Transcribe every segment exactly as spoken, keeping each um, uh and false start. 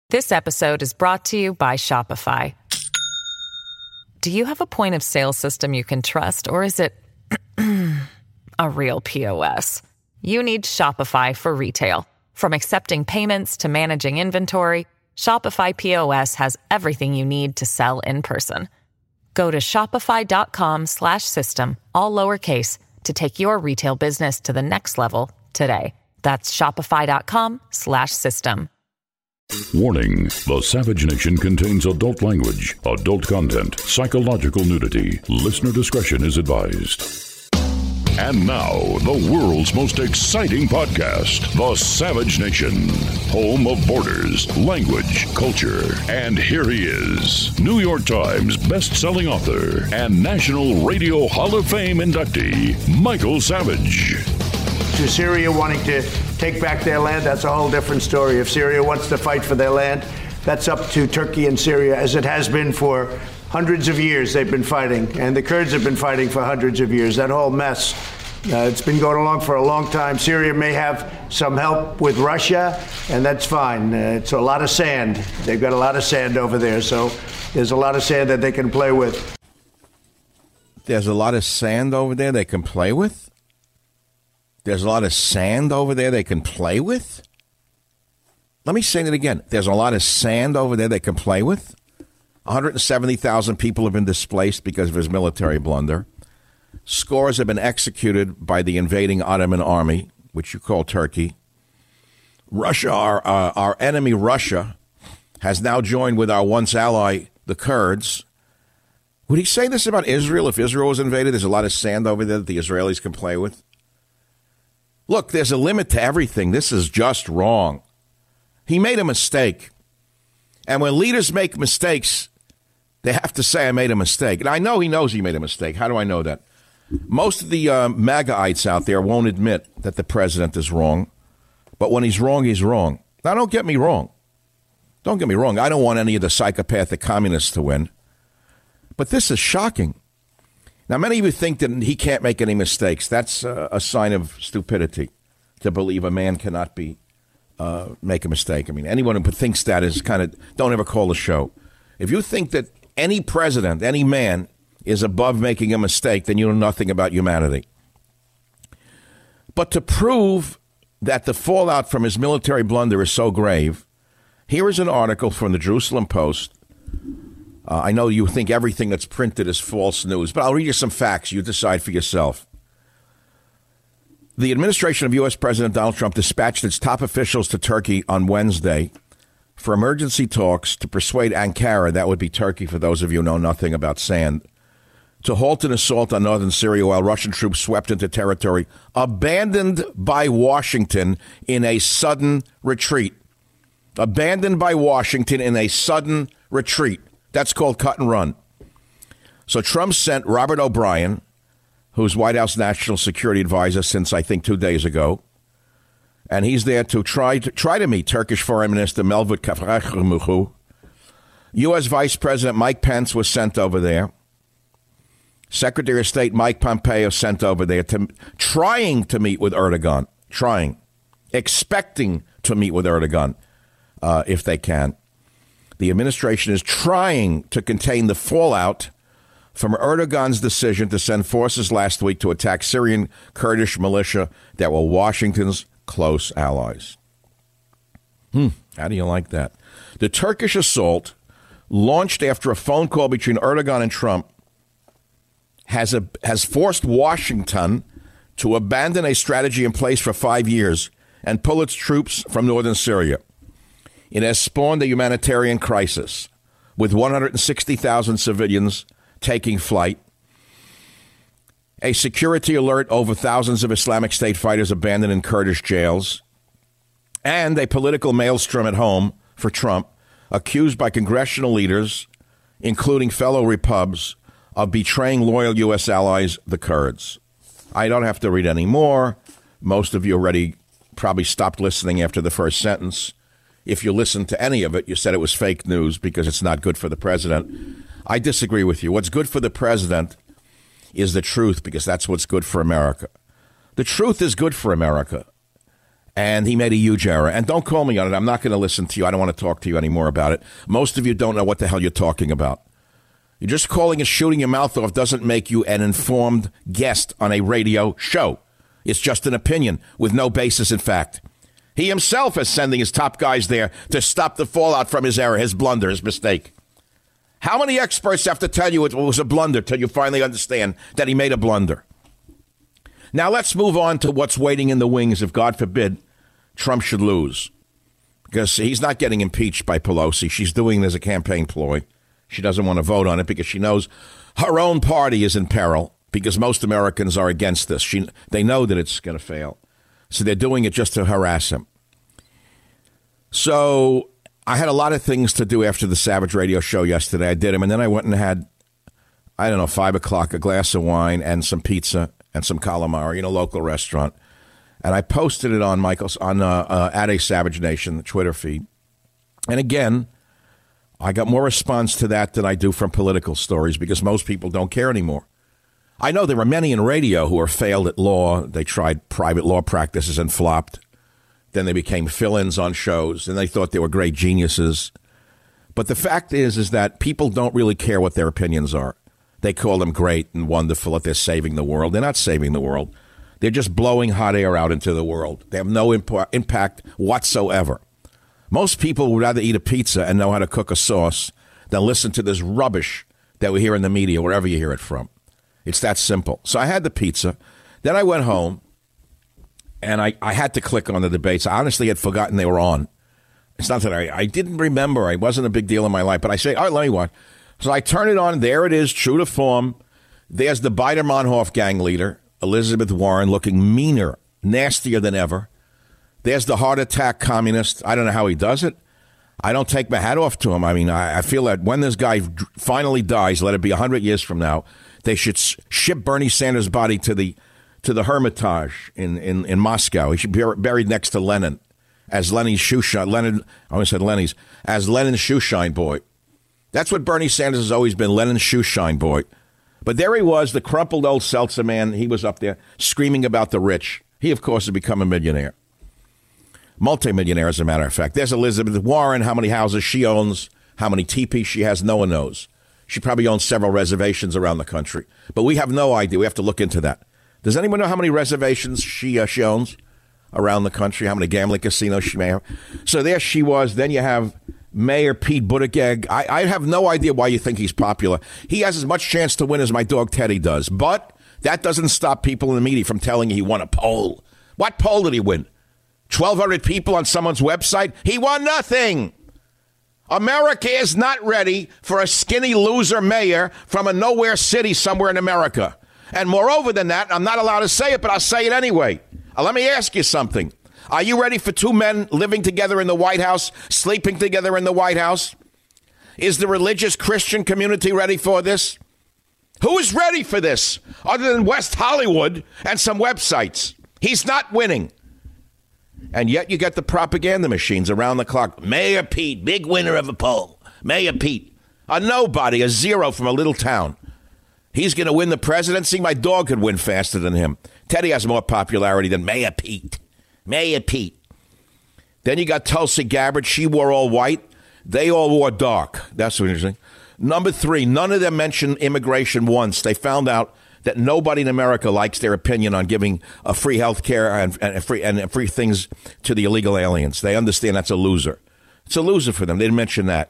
This episode is brought to you by Shopify. Do you have a point of sale system you can trust, or is it a real P O S? You need Shopify for retail. From accepting payments to managing inventory, Shopify P O S has everything you need to sell in person. Go to shopify.com slash system, all lowercase, to take your retail business to the next level today. That's shopify.com slash system. Warning, the Savage Nation contains adult language, adult content, psychological nudity. Listener discretion is advised. And now, the world's most exciting podcast, The Savage Nation, home of borders, language, culture. And here he is, New York Times best-selling author and National Radio Hall of Fame inductee, Michael Savage. To Syria wanting to take back their land, that's a whole different story. If Syria wants to fight for their land, that's up to Turkey and Syria, as it has been for hundreds of years. They've been fighting, and the Kurds have been fighting for hundreds of years. That whole mess, uh, it's been going along for a long time. Syria may have some help with Russia, and that's fine. Uh, it's a lot of sand. They've got a lot of sand over there, so there's a lot of sand that they can play with. There's a lot of sand over there they can play with? There's a lot of sand over there they can play with? Let me say that again. There's a lot of sand over there they can play with? one hundred seventy thousand people have been displaced because of his military blunder. Scores have been executed by the invading Ottoman army, which you call Turkey. Russia, our, uh, our enemy Russia, has now joined with our once ally, the Kurds. Would he say this about Israel if Israel was invaded? There's a lot of sand over there that the Israelis can play with? Look, there's a limit to everything. This is just wrong. He made a mistake. And when leaders make mistakes, they have to say, I made a mistake. And I know he knows he made a mistake. How do I know that? Most of the uh, MAGAites out there won't admit that the president is wrong. But when he's wrong, he's wrong. Now, don't get me wrong. Don't get me wrong. I don't want any of the psychopathic communists to win. But this is shocking. Now, many of you think that he can't make any mistakes. That's uh, a sign of stupidity, to believe a man cannot be uh, make a mistake. I mean, anyone who thinks that is kind of, don't ever call the show. If you think that any president, any man is above making a mistake, then you know nothing about humanity. But to prove that the fallout from his military blunder is so grave, here is an article from the Jerusalem Post. Uh, I know you think everything that's printed is false news, but I'll read you some facts. You decide for yourself. The administration of U S. President Donald Trump dispatched its top officials to Turkey on Wednesday for emergency talks to persuade Ankara, that would be Turkey for those of you who know nothing about sand, to halt an assault on northern Syria while Russian troops swept into territory abandoned by Washington in a sudden retreat. Abandoned by Washington in a sudden retreat. That's called cut and run. So Trump sent Robert O'Brien, who's White House National Security Advisor since, I think, two days ago. And he's there to try to try to meet Turkish Foreign Minister Mevlut Cavusoglu. U S. Vice President Mike Pence was sent over there. Secretary of State Mike Pompeo sent over there to trying to meet with Erdogan. Trying. Expecting to meet with Erdogan, uh, if they can. The administration is trying to contain the fallout from Erdogan's decision to send forces last week to attack Syrian Kurdish militia that were Washington's close allies. Hmm, how do you like that? The Turkish assault, launched after a phone call between Erdogan and Trump, has a, has forced Washington to abandon a strategy in place for five years and pull its troops from northern Syria. It has spawned a humanitarian crisis with one hundred sixty thousand civilians taking flight, a security alert over thousands of Islamic State fighters abandoned in Kurdish jails, and a political maelstrom at home for Trump, accused by congressional leaders, including fellow Repubs, of betraying loyal U S allies, the Kurds. I don't have to read any more. Most of you already probably stopped listening after the first sentence. If you listened to any of it, you said it was fake news because it's not good for the president. I disagree with you. What's good for the president is the truth, because that's what's good for America. The truth is good for America. And he made a huge error. And don't call me on it. I'm not going to listen to you. I don't want to talk to you anymore about it. Most of you don't know what the hell you're talking about. You're just calling and shooting your mouth off doesn't make you an informed guest on a radio show. It's just an opinion with no basis in fact. He himself is sending his top guys there to stop the fallout from his error, his blunder, his mistake. How many experts have to tell you it was a blunder till you finally understand that he made a blunder? Now let's move on to what's waiting in the wings if, God forbid, Trump should lose. Because he's not getting impeached by Pelosi. She's doing it as a campaign ploy. She doesn't want to vote on it because she knows her own party is in peril because most Americans are against this. She, they know that it's going to fail. So they're doing it just to harass him. So I had a lot of things to do after the Savage Radio show yesterday. I did them, and then I went and had, I don't know, five o'clock, a glass of wine and some pizza and some calamari in a local restaurant. And I posted it on Michael's, on uh, uh, at a Savage Nation, the Twitter feed. And again, I got more response to that than I do from political stories because most people don't care anymore. I know there are many in radio who are failed at law. They tried private law practices and flopped. Then they became fill-ins on shows, and they thought they were great geniuses. But the fact is, is that people don't really care what their opinions are. They call them great and wonderful that they're saving the world. They're not saving the world. They're just blowing hot air out into the world. They have no imp- impact whatsoever. Most people would rather eat a pizza and know how to cook a sauce than listen to this rubbish that we hear in the media, wherever you hear it from. It's that simple. So I had the pizza. Then I went home, and I, I had to click on the debates. I honestly had forgotten they were on. It's not that I, I didn't remember. It wasn't a big deal in my life. But I say, all right, let me watch. So I turn it on. There it is, true to form. There's the Biden-Monhoff gang leader, Elizabeth Warren, looking meaner, nastier than ever. There's the heart attack communist. I don't know how he does it. I don't take my hat off to him. I mean, I, I feel that when this guy finally dies, let it be one hundred years from now, they should ship Bernie Sanders' body to the to the Hermitage in, in, in Moscow. He should be buried next to Lenin as Lenin's shoeshine. Lenin, I always said Lenny's, as Lenin's shoeshine boy. That's what Bernie Sanders has always been, Lenin's shoeshine boy. But there he was, the crumpled old seltzer man. He was up there screaming about the rich. He, of course, has become a millionaire. Multi-millionaire, as a matter of fact. There's Elizabeth Warren, how many houses she owns, how many teepees she has, no one knows. She probably owns several reservations around the country. But we have no idea. We have to look into that. Does anyone know how many reservations she, uh, she owns around the country, how many gambling casinos she may have? So there she was. Then you have Mayor Pete Buttigieg. I, I have no idea why you think he's popular. He has as much chance to win as my dog Teddy does. But that doesn't stop people in the media from telling you he won a poll. What poll did he win? twelve hundred people on someone's website? He won nothing. America is not ready for a skinny loser mayor from a nowhere city somewhere in America. And moreover than that, I'm not allowed to say it, but I'll say it anyway. Uh, let me ask you something. Are you ready for two men living together in the White House, sleeping together in the White House? Is the religious Christian community ready for this? Who is ready for this other than West Hollywood and some websites? He's not winning. And yet you get the propaganda machines around the clock. Mayor Pete, big winner of a poll. Mayor Pete, a nobody, a zero from a little town. He's going to win the presidency. My dog could win faster than him. Teddy has more popularity than Mayor Pete. Mayor Pete. Then you got Tulsi Gabbard. She wore all white. They all wore dark. That's what interesting. Number three, none of them mentioned immigration once. They found out that nobody in America likes their opinion on giving a free health care and, and, free, and free things to the illegal aliens. They understand that's a loser. It's a loser for them. They didn't mention that.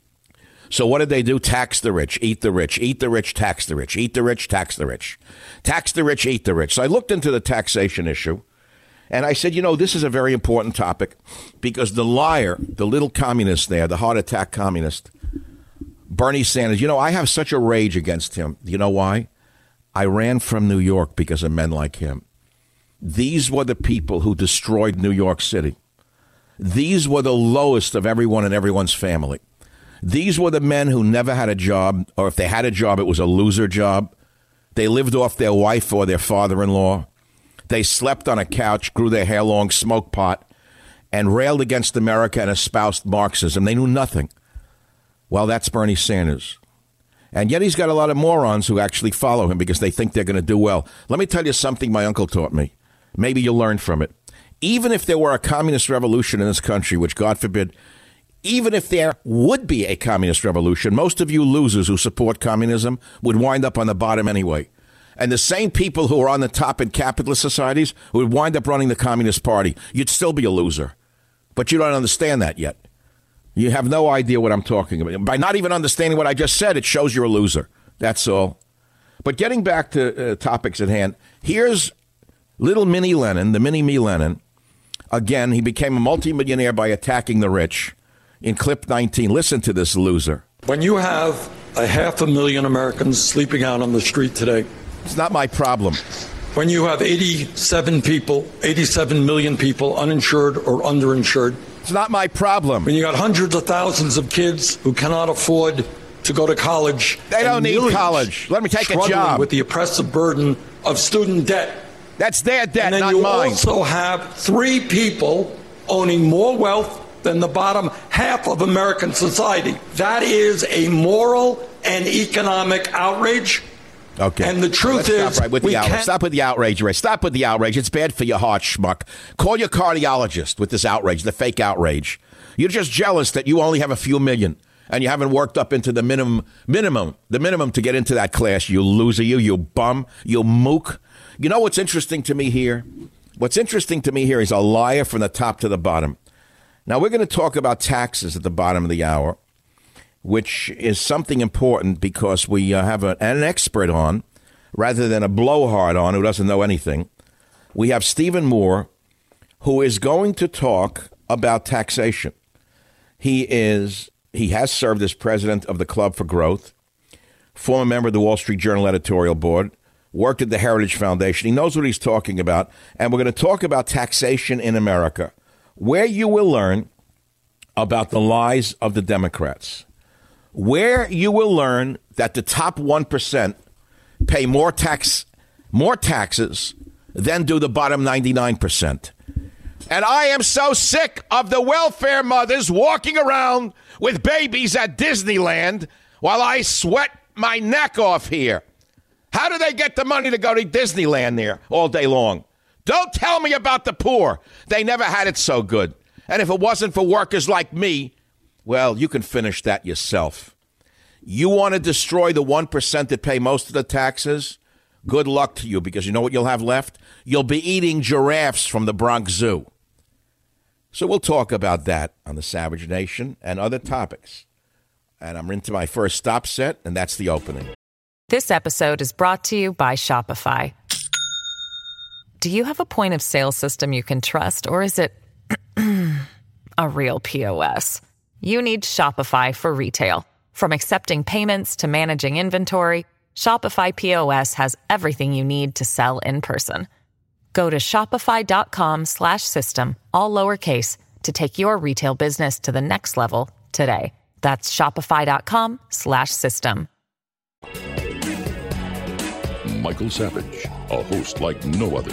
So what did they do? Tax the rich, eat the rich, eat the rich, tax the rich, eat the rich, tax the rich, tax the rich, eat the rich. So I looked into the taxation issue, and I said, you know, this is a very important topic because the liar, the little communist there, the heart attack communist, Bernie Sanders, you know, I have such a rage against him. You know why? I ran from New York because of men like him. These were the people who destroyed New York City. These were the lowest of everyone in everyone's family. These were the men who never had a job, or if they had a job, it was a loser job. They lived off their wife or their father-in-law. They slept on a couch, grew their hair long, smoked pot, and railed against America and espoused Marxism. They knew nothing. Well, that's Bernie Sanders. And yet he's got a lot of morons who actually follow him because they think they're going to do well. Let me tell you something my uncle taught me. Maybe you'll learn from it. even if there were a communist revolution in this country, which God forbid, even if there would be a communist revolution, most of you losers who support communism would wind up on the bottom anyway. And the same people who are on the top in capitalist societies would wind up running the Communist Party. You'd still be a loser. But you don't understand that yet. You have no idea what I'm talking about. By not even understanding what I just said, it shows you're a loser. That's all. But getting back to uh, topics at hand, here's little mini Lenin, the mini me Lenin. Again, he became a multimillionaire by attacking the rich. In clip nineteen, listen to this loser. When you have a half a million Americans sleeping out on the street today. It's not my problem. When you have eighty-seven people, eighty-seven million people uninsured or underinsured. It's not my problem. When you got hundreds of thousands of kids who cannot afford to go to college. They don't need college. Let me take a job. With the oppressive burden of student debt. That's their debt, not mine. And then you mine. also have three people owning more wealth than the bottom half of American society. That is a moral and economic outrage. Okay. And the truth Let's is, stop right with we the outrage. can't... Stop with the outrage, Ray. Stop with the outrage. It's bad for your heart, schmuck. Call your cardiologist with this outrage, the fake outrage. You're just jealous that you only have a few million and you haven't worked up into the minimum, minimum, the minimum to get into that class. You loser, you, you bum, you mook. You know what's interesting to me here? What's interesting to me here is a liar from the top to the bottom. Now, we're going to talk about taxes at the bottom of the hour, which is something important because we uh, have a, an expert on rather than a blowhard on who doesn't know anything. We have Stephen Moore, who is going to talk about taxation. He is he has served as president of the Club for Growth, former member of the Wall Street Journal editorial board, worked at the Heritage Foundation. He knows what he's talking about, and we're going to talk about taxation in America, where you will learn about the lies of the Democrats, where you will learn that the top one percent pay more tax, more taxes than do the bottom ninety-nine percent. And I am so sick of the welfare mothers walking around with babies at Disneyland while I sweat my neck off here. How do they get the money to go to Disneyland there all day long? Don't tell me about the poor. They never had it so good. And if it wasn't for workers like me, well, you can finish that yourself. You want to destroy the one percent that pay most of the taxes? Good luck to you, because you know what you'll have left? You'll be eating giraffes from the Bronx Zoo. So we'll talk about that on the Savage Nation and other topics. And I'm into my first stop set, and that's the opening. This episode is brought to you by Shopify. Do you have a point of sale system you can trust, or is it a real P O S? You need Shopify for retail. From accepting payments to managing inventory, Shopify P O S has everything you need to sell in person. Go to shopify.com slash system, all lowercase, to take your retail business to the next level today. That's shopify.com slash system. Michael Savage, a host like no other.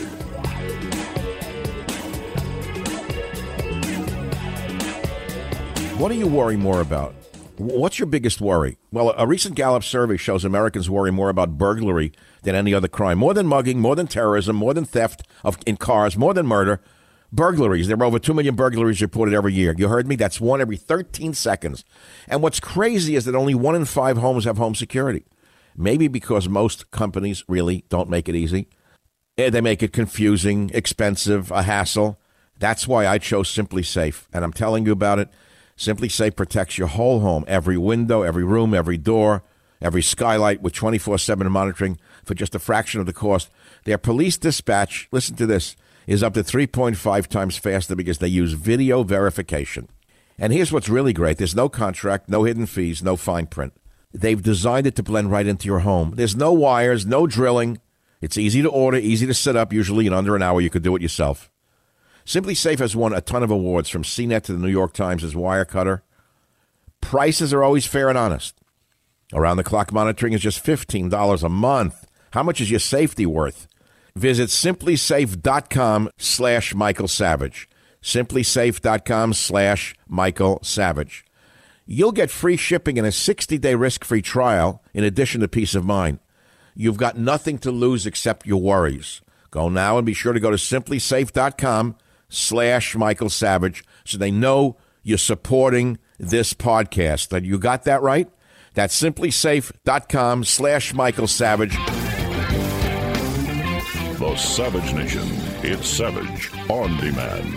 What do you worry more about? What's your biggest worry? Well, a recent Gallup survey shows Americans worry more about burglary than any other crime. More than mugging, more than terrorism, more than theft of in cars, more than murder. Burglaries. There are over two million burglaries reported every year. You heard me? That's one every thirteen seconds. And what's crazy is that only one in five homes have home security. Maybe because most companies really don't make it easy. They make it confusing, expensive, a hassle. That's why I chose Simply Safe. And I'm telling you about it. Simply Safe protects your whole home, every window, every room, every door, every skylight with twenty-four seven monitoring for just a fraction of the cost. Their police dispatch, listen to this, is up to three point five times faster because they use video verification. And here's what's really great. There's no contract, no hidden fees, no fine print. They've designed it to blend right into your home. There's no wires, no drilling. It's easy to order, easy to set up. Usually in under an hour, you could do it yourself. Simply Safe has won a ton of awards, from C net to the New York Times as Wirecutter. Prices are always fair and honest. Around-the-clock monitoring is just fifteen dollars a month. How much is your safety worth? Visit simplysafe.com slash Michael Savage. simplysafe.com slash Michael Savage. You'll get free shipping and a sixty-day risk-free trial in addition to peace of mind. You've got nothing to lose except your worries. Go now and be sure to go to simplysafe.com slash Michael Savage so they know you're supporting this podcast. That you got that right? That's simplysafe.com slash Michael Savage. The Savage Nation. It's Savage on demand.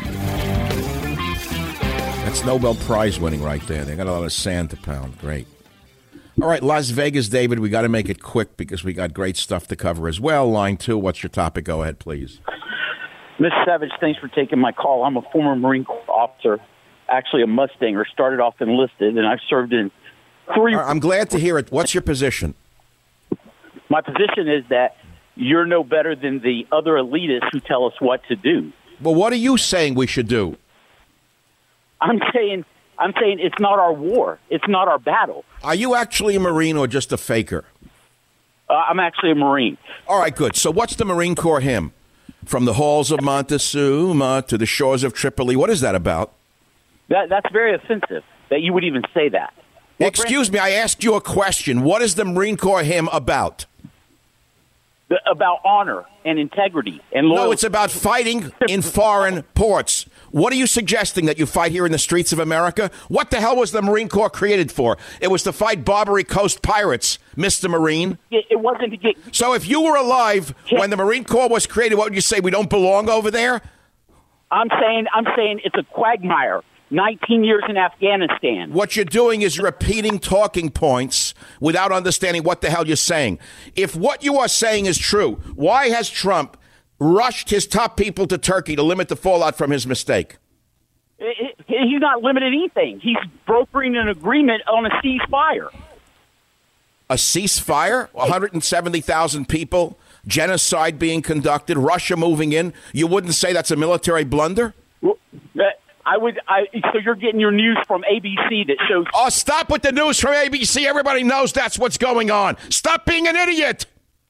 That's Nobel Prize winning right there. They got a lot of sand to pound. Great. All right, Las Vegas, David, we got to make it quick because we got great stuff to cover as well. Line two, what's your topic? Go ahead, please. Mister Savage, thanks for taking my call. I'm a former Marine Corps officer, actually a Mustanger, started off enlisted, and I've served in three... I'm glad to hear it. What's your position? My position is that you're no better than the other elitists who tell us what to do. Well, what are you saying we should do? I'm saying, I'm saying it's not our war. It's not our battle. Are you actually a Marine or just a faker? Uh, I'm actually a Marine. All right, good. So what's the Marine Corps hymn? From the halls of Montezuma to the shores of Tripoli. What is that about? That, that's very offensive that you would even say that. Well, Excuse Brent, me, I asked you a question. What is the Marine Corps hymn about? The, about honor and integrity and loyalty. No, it's about fighting in foreign ports. What are you suggesting, that you fight here in the streets of America? What the hell was the Marine Corps created for? It was to fight Barbary Coast pirates, Mister Marine. It, it wasn't to get... So if you were alive when the Marine Corps was created, what would you say? We don't belong over there? I'm saying, I'm saying it's a quagmire. nineteen years in Afghanistan. What you're doing is repeating talking points without understanding what the hell you're saying. If what you are saying is true, why has Trump rushed his top people to Turkey to limit the fallout from his mistake? It, it, he's not limited anything. He's brokering an agreement on a ceasefire. A ceasefire? one hundred seventy thousand people, genocide being conducted, Russia moving in. You wouldn't say that's a military blunder? Well, that, I would. I, so you're getting your news from A B C that shows... Oh, stop with the news from A B C. Everybody knows that's what's going on. Stop being an idiot.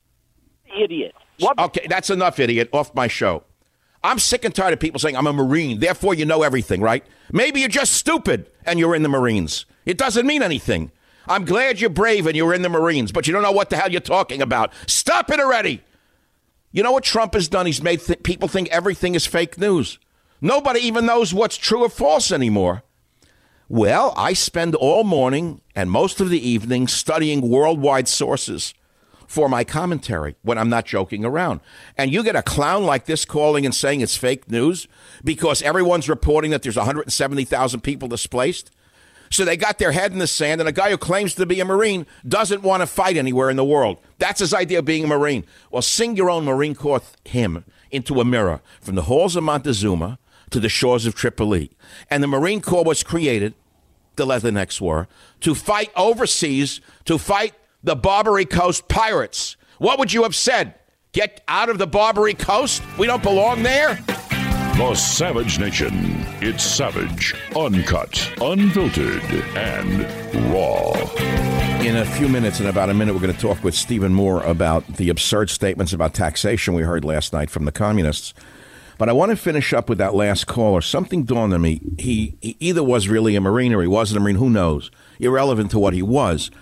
Idiot. What? Okay, that's enough, idiot. Off my show. I'm sick and tired of people saying I'm a Marine, therefore you know everything, right? Maybe you're just stupid and you're in the Marines. It doesn't mean anything. I'm glad you're brave and you're in the Marines, but you don't know what the hell you're talking about. Stop it already. You know what Trump has done? He's made th- people think everything is fake news. Nobody even knows what's true or false anymore. Well, I spend all morning and most of the evening studying worldwide sources for my commentary when I'm not joking around. And you get a clown like this calling and saying it's fake news because everyone's reporting that there's one hundred seventy thousand people displaced. So they got their head in the sand, and a guy who claims to be a Marine doesn't want to fight anywhere in the world. That's his idea of being a Marine. Well, sing your own Marine Corps hymn into a mirror from the halls of Montezuma to the shores of Tripoli. And the Marine Corps was created, the Leathernecks were, to fight overseas, to fight the Barbary Coast pirates. What would you have said? Get out of the Barbary Coast? We don't belong there? The Savage Nation. It's savage, uncut, unfiltered, and raw. In a few minutes, in about a minute, we're going to talk with Stephen Moore about the absurd statements about taxation we heard last night from the communists. But I want to finish up with that last caller. Something dawned on me. He, he either was really a Marine or he wasn't a Marine. Who knows? Irrelevant to what he was.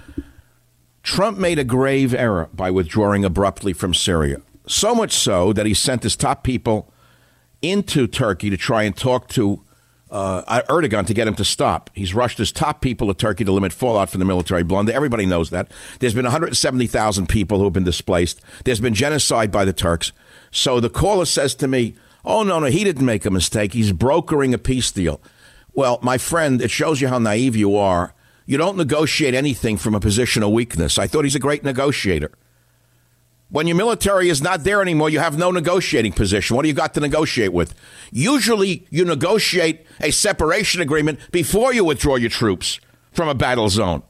Trump made a grave error by withdrawing abruptly from Syria. So much so that he sent his top people into Turkey to try and talk to uh, Erdogan to get him to stop. He's rushed his top people to Turkey to limit fallout from the military blunder. Everybody knows that. There's been one hundred seventy thousand people who have been displaced. There's been genocide by the Turks. So the caller says to me, oh, no, no, he didn't make a mistake. He's brokering a peace deal. Well, my friend, it shows you how naive you are. You don't negotiate anything from a position of weakness. I thought he's a great negotiator. When your military is not there anymore, you have no negotiating position. What do you got to negotiate with? Usually you negotiate a separation agreement before you withdraw your troops from a battle zone.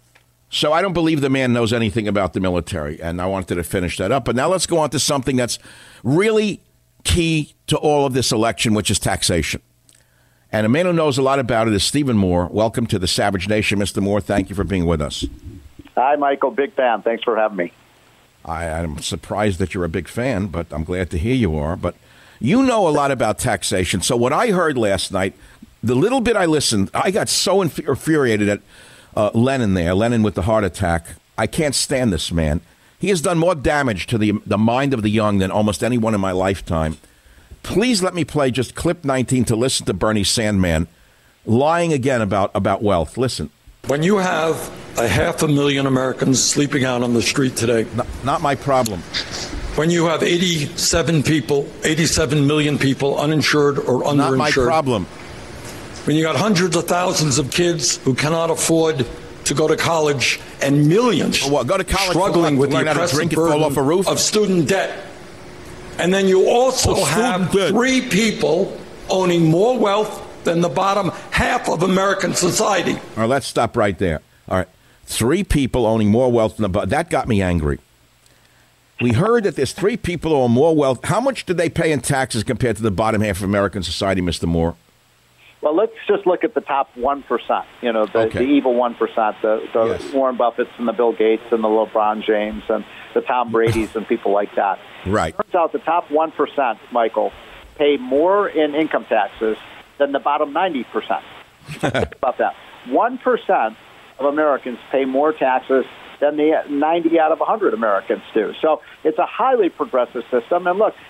So I don't believe the man knows anything about the military, and I wanted to finish that up. But now let's go on to something that's really key to all of this election, which is taxation. And a man who knows a lot about it is Stephen Moore. Welcome to the Savage Nation, Mister Moore. Thank you for being with us. Hi, Michael. Big fan. Thanks for having me. I, I'm surprised that you're a big fan, but I'm glad to hear you are. But you know a lot about taxation. So what I heard last night, the little bit I listened, I got so inf- infuriated at uh, Lenin there, Lenin with the heart attack. I can't stand this man. He has done more damage to the the mind of the young than almost anyone in my lifetime. please let me play just clip nineteen to listen to Bernie Sandman lying again about, about wealth. Listen. When you have a half a million Americans sleeping out on the street today. Not, not my problem. When you have eighty-seven people, eighty-seven million people uninsured or underinsured. Not my problem. When you got hundreds of thousands of kids who cannot afford to go to college and millions well, go to college struggling with the learn how to oppressive drink and fall off a roof. Of student debt. And then you also oh, have debt. three people owning more wealth than the bottom half of American society. All right, let's stop right there. All right. Three people owning more wealth than the bottom. That got me angry. We heard that there's three people who own more wealth. How much do they pay in taxes compared to the bottom half of American society, Mister Moore? Well, let's just look at the top one percent, you know, the, okay. the evil one percent, the, the yes. Warren Buffetts and the Bill Gates and the LeBron James and the Tom Brady's and people like that. Right. Turns out the top one percent, Michael, pay more in income taxes than the bottom ninety percent. Think about that. one percent of Americans pay more taxes than the ninety out of one hundred Americans do. So it's a highly progressive system. And look,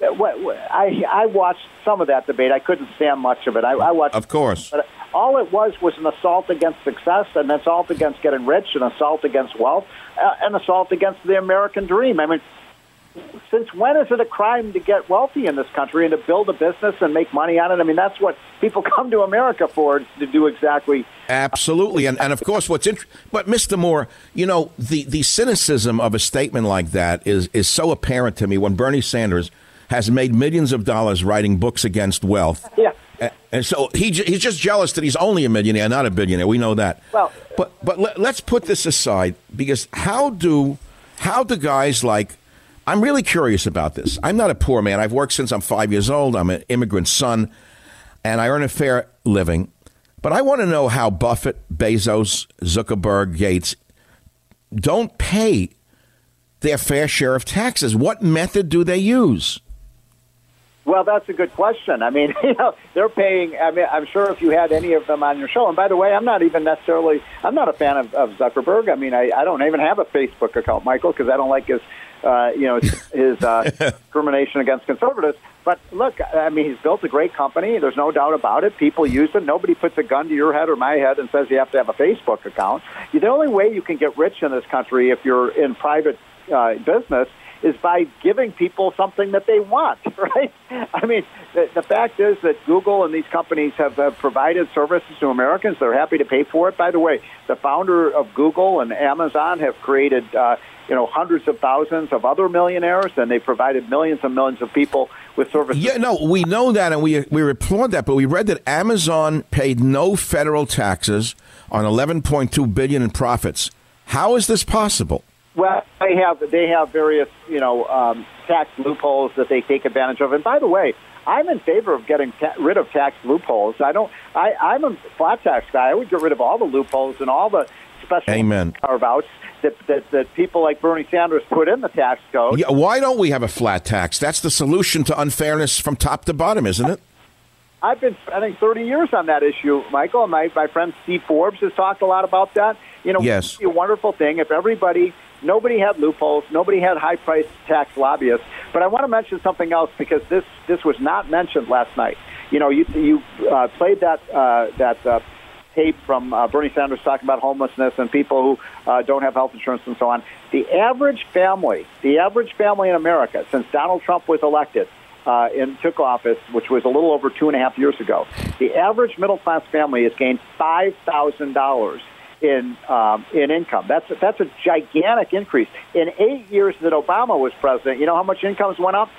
I, I watched some of that debate. I couldn't stand much of it. I, I watched, of course. But all it was was an assault against success, an assault against getting rich, an assault against wealth, uh, an assault against the American dream. I mean, since when is it a crime to get wealthy in this country and to build a business and make money on it? I mean, that's what people come to America for, to do exactly. Absolutely. And, and of course, what's interesting, but Mister Moore, you know, the, the cynicism of a statement like that is, is so apparent to me when Bernie Sanders has made millions of dollars writing books against wealth. Yeah. And, and so he he's just jealous that he's only a millionaire, not a billionaire. We know that. Well, but but let, let's put this aside, because how do how do guys like, I'm really curious about this. I'm not a poor man. I've worked since I'm five years old. I'm an immigrant son, and I earn a fair living. But I want to know how Buffett, Bezos, Zuckerberg, Gates don't pay their fair share of taxes. What method do they use? Well, that's a good question. I mean, you know, they're paying. I mean, I'm sure if you had any of them on your show, and by the way, I'm not even necessarily, I'm not a fan of, of Zuckerberg. I mean, I, I don't even have a Facebook account, Michael, because I don't like his, uh, you know, his, his uh, discrimination against conservatives. But look, I mean, he's built a great company. There's no doubt about it. People use it. Nobody puts a gun to your head or my head and says you have to have a Facebook account. The only way you can get rich in this country if you're in private uh, business is by giving people something that they want, right? I mean, the, the fact is that Google and these companies have, have provided services to Americans. They're happy to pay for it. By the way, the founder of Google and Amazon have created, uh, you know, hundreds of thousands of other millionaires, and they've provided millions and millions of people with services. Yeah, no, we know that, and we we applaud that, but we read that Amazon paid no federal taxes on eleven point two billion dollars in profits. How is this possible? Well, they have they have various, you know, um, tax loopholes that they take advantage of. And by the way, I'm in favor of getting ta- rid of tax loopholes. I don't. I, I'm a flat tax guy. I would get rid of all the loopholes and all the special Amen. carve-outs that, that that people like Bernie Sanders put in the tax code. Yeah, why don't we have a flat tax? That's the solution to unfairness from top to bottom, isn't it? I've been, I think, thirty years on that issue, Michael. My my friend Steve Forbes has talked a lot about that. You know, yes. It would be a wonderful thing if everybody. Nobody had loopholes. Nobody had high-priced tax lobbyists. But I want to mention something else because this this was not mentioned last night. You know, you you uh, played that uh, that uh, tape from uh, Bernie Sanders talking about homelessness and people who uh, don't have health insurance and so on. The average family, the average family in America, since Donald Trump was elected uh, and took office, which was a little over two and a half years ago, the average middle-class family has gained five thousand dollars in um, in income. That's that's a gigantic increase. In eight years that Obama was president, you know how much incomes went up?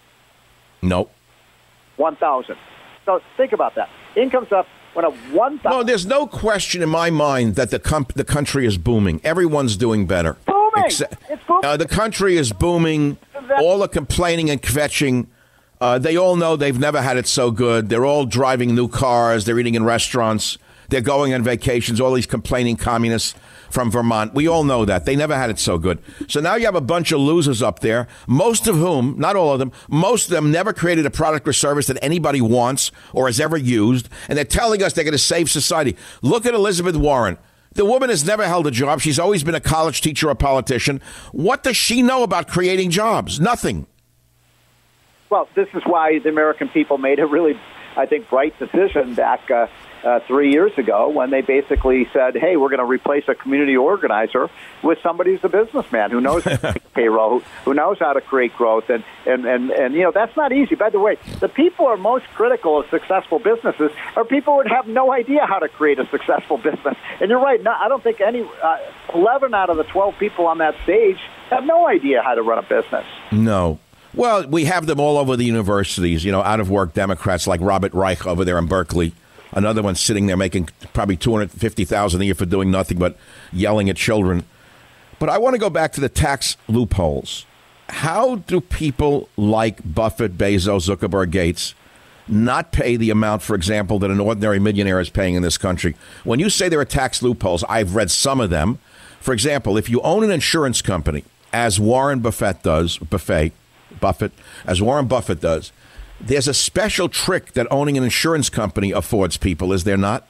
Nope. one thousand. So think about that. Incomes up went up one thousand. No, there's no question in my mind that the com- the country is booming. Everyone's doing better. Booming. Except, it's booming. Uh, the country is booming. All the complaining and kvetching. Uh, they all know they've never had it so good. They're all driving new cars. They're eating in restaurants. They're going on vacations, all these complaining communists from Vermont. We all know that. They never had it so good. So now you have a bunch of losers up there, most of whom, not all of them, most of them never created a product or service that anybody wants or has ever used. And they're telling us they're going to save society. Look at Elizabeth Warren. The woman has never held a job. She's always been a college teacher or a politician. What does she know about creating jobs? Nothing. Well, this is why the American people made a really, I think, bright decision back uh, uh, three years ago when they basically said, hey, we're going to replace a community organizer with somebody who's a businessman who knows how to make payroll, who knows how to create growth. And, and, and, and, you know, that's not easy. By the way, the people who are most critical of successful businesses are people who would have no idea how to create a successful business. And you're right. No, I don't think any uh, eleven out of the twelve people on that stage have no idea how to run a business. No. Well, we have them all over the universities, you know, out-of-work Democrats like Robert Reich over there in Berkeley. Another one sitting there making probably two hundred fifty thousand dollars a year for doing nothing but yelling at children. But I want to go back to the tax loopholes. How do people like Buffett, Bezos, Zuckerberg, Gates not pay the amount, for example, that an ordinary millionaire is paying in this country? When you say there are tax loopholes, I've read some of them. For example, if you own an insurance company, as Warren Buffett does, Buffett, Buffett, as Warren Buffett does, there's a special trick that owning an insurance company affords people, is there not?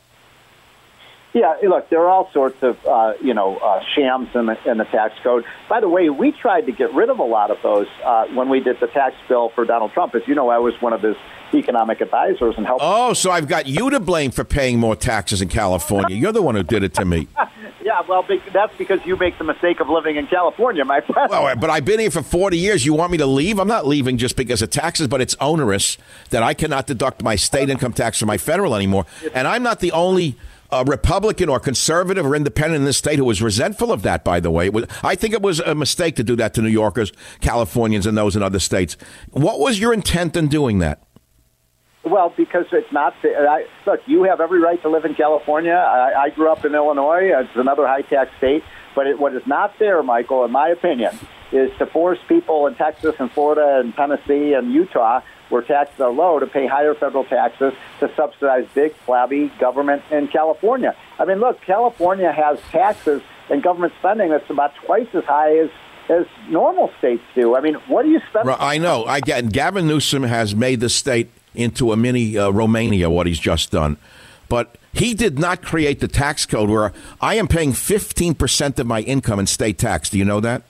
Yeah, look, there are all sorts of, uh, you know, uh, shams in the, in the tax code. By the way, we tried to get rid of a lot of those uh, when we did the tax bill for Donald Trump. As you know, I was one of his economic advisors and helped. Oh, so I've got you to blame for paying more taxes in California. You're the one who did it to me. Yeah, well, that's because you make the mistake of living in California, my friend. Well, but I've been here for forty years. You want me to leave? I'm not leaving just because of taxes, but it's onerous that I cannot deduct my state income tax from my federal anymore. And I'm not the only uh, Republican or conservative or independent in this state who was resentful of that, by the way. It was, I think it was a mistake to do that to New Yorkers, Californians, and those in other states. What was your intent in doing that? Well, because it's not. I, look, you have every right to live in California. I, I grew up in Illinois. It's another high-tax state. But it, what is not fair, Michael, in my opinion, is to force people in Texas and Florida and Tennessee and Utah, where taxes are low, to pay higher federal taxes to subsidize big, flabby government in California. I mean, look, California has taxes and government spending that's about twice as high as as normal states do. I mean, what do you spend? I know. I get. Gavin Newsom has made the state into a mini uh, Romania, what he's just done. But he did not create the tax code where I am paying fifteen percent of my income in state tax. Do you know that?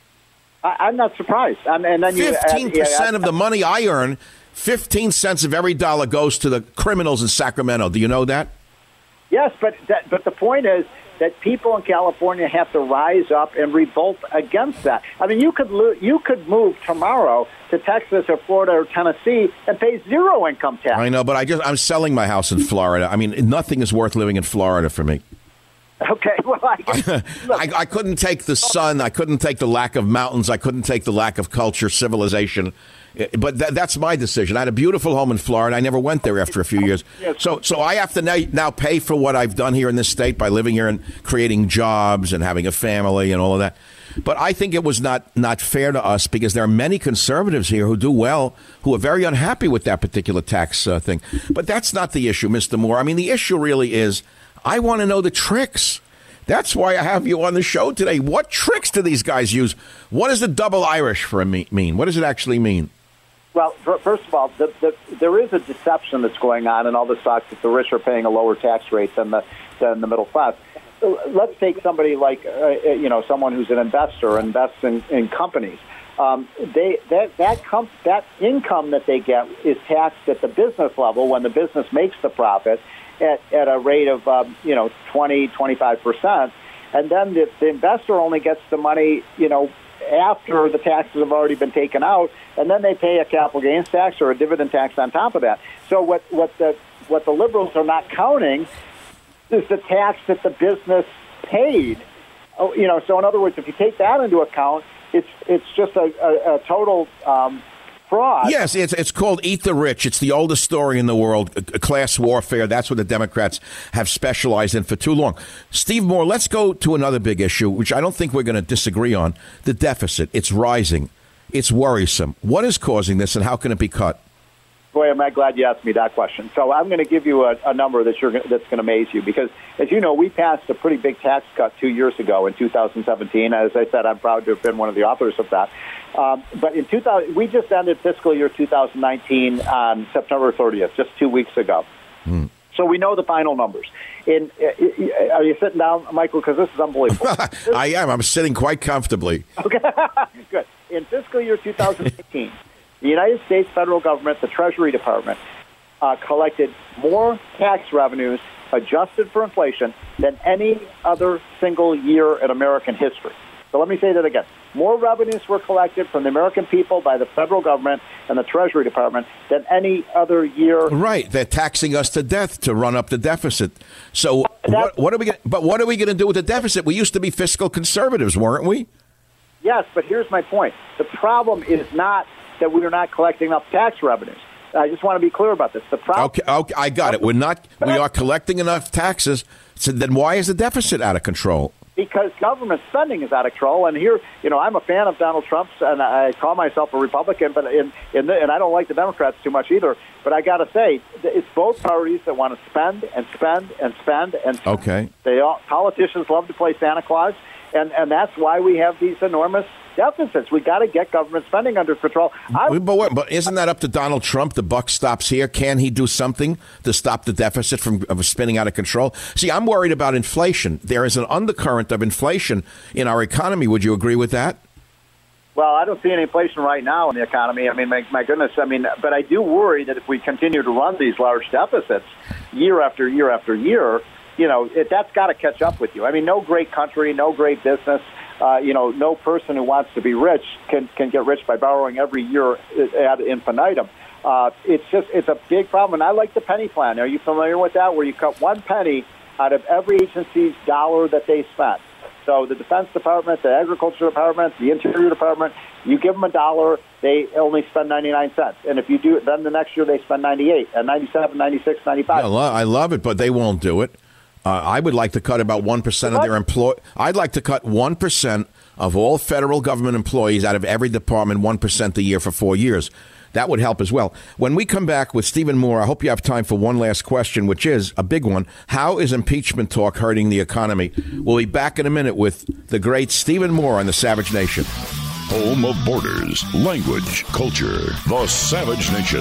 I, I'm not surprised. Um, and then fifteen percent uh, yeah, of the money I earn, fifteen cents of every dollar goes to the criminals in Sacramento. Do you know that? Yes, but that, but the point is that people in California have to rise up and revolt against that. I mean, you could lo- you could move tomorrow to Texas or Florida or Tennessee and pay zero income tax. I know, but I just I'm selling my house in Florida. I mean, nothing is worth living in Florida for me. Okay, well, I, I, I couldn't take the sun. I couldn't take the lack of mountains. I couldn't take the lack of culture, civilization. But th- that's my decision. I had a beautiful home in Florida. I never went there after a few years. So so I have to now, now pay for what I've done here in this state by living here and creating jobs and having a family and all of that. But I think it was not, not fair to us because there are many conservatives here who do well, who are very unhappy with that particular tax uh, thing. But that's not the issue, Mister Moore. I mean, the issue really is I want to know the tricks. That's why I have you on the show today. What tricks do these guys use? What does the double Irish for me mean? What does it actually mean? Well, first of all, the, the, there is a deception that's going on in all the stocks that the rich are paying a lower tax rate than the than the middle class. Let's take somebody like uh, you know someone who's an investor, invests in, in companies. Um, they that that com- that income that they get is taxed at the business level when the business makes the profit at, at a rate of um, you know twenty, twenty-five percent, and then the, the investor only gets the money you know after the taxes have already been taken out, and then they pay a capital gains tax or a dividend tax on top of that. So what what the what the liberals are not counting is the tax that the business paid. Oh, you know, so in other words, if you take that into account, it's it's just a, a, a total um, fraud. Yes, it's it's called Eat the Rich. It's the oldest story in the world, a, a class warfare. That's what the Democrats have specialized in for too long. Steve Moore, let's go to another big issue, which I don't think we're going to disagree on, the deficit. It's rising. It's worrisome. What is causing this, and how can it be cut? Boy, am I glad you asked me that question. So I'm going to give you a, a number that you're, that's going to amaze you because, as you know, we passed a pretty big tax cut two years ago in two thousand seventeen. As I said, I'm proud to have been one of the authors of that. Um, but in two thousand, we just ended fiscal year two thousand nineteen on September thirtieth, just two weeks ago. Hmm. So we know the final numbers. In, uh, are you sitting down, Michael? Because this is unbelievable. I am. I'm sitting quite comfortably. Okay, good. In fiscal year two thousand eighteen, The United States federal government, the Treasury Department, uh, collected more tax revenues adjusted for inflation than any other single year in American history. So let me say that again. More revenues were collected from the American people by the federal government and the Treasury Department than any other year. Right. They're taxing us to death to run up the deficit. So what, what are we gonna, but what are we going to do with the deficit? We used to be fiscal conservatives, weren't we? Yes, but here's my point. The problem is not that we are not collecting enough tax revenues. I just want to be clear about this. The problem. Okay, okay, I got it. We're not. We are collecting enough taxes. So then, why is the deficit out of control? Because government spending is out of control, and here, you know, I'm a fan of Donald Trump's, and I call myself a Republican, but in, in the, and I don't like the Democrats too much either. But I got to say, it's both parties that want to spend and spend and spend and spend. Okay. They all, politicians love to play Santa Claus, and and that's why we have these enormous deficits. We got to get government spending under control. I, but, what, but isn't that up to Donald Trump? The buck stops here. Can he do something to stop the deficit from of spinning out of control? See, I'm worried about inflation. There is an undercurrent of inflation in our economy. Would you agree with that? Well, I don't see any inflation right now in the economy. I mean, my, my goodness. I mean, but I do worry that if we continue to run these large deficits year after year after year, you know, it, that's got to catch up with you. I mean, no great country, no great business. Uh, you know, no person who wants to be rich can, can get rich by borrowing every year ad infinitum. Uh, it's just, it's a big problem. And I like the penny plan. Are you familiar with that? Where you cut one penny out of every agency's dollar that they spent. So the Defense Department, the Agriculture Department, the Interior Department, you give them a dollar, they only spend ninety-nine cents. And if you do it, then the next year they spend ninety-eight, and ninety-seven, ninety-six, ninety-five. Yeah, I love it, but they won't do it. Uh, I would like to cut about one percent of their employ. I'd like to cut one percent of all federal government employees out of every department, one percent a year for four years. That would help as well. When we come back with Stephen Moore, I hope you have time for one last question, which is a big one. How is impeachment talk hurting the economy? We'll be back in a minute with the great Stephen Moore on the Savage Nation. Home of borders, language, culture, the Savage Nation.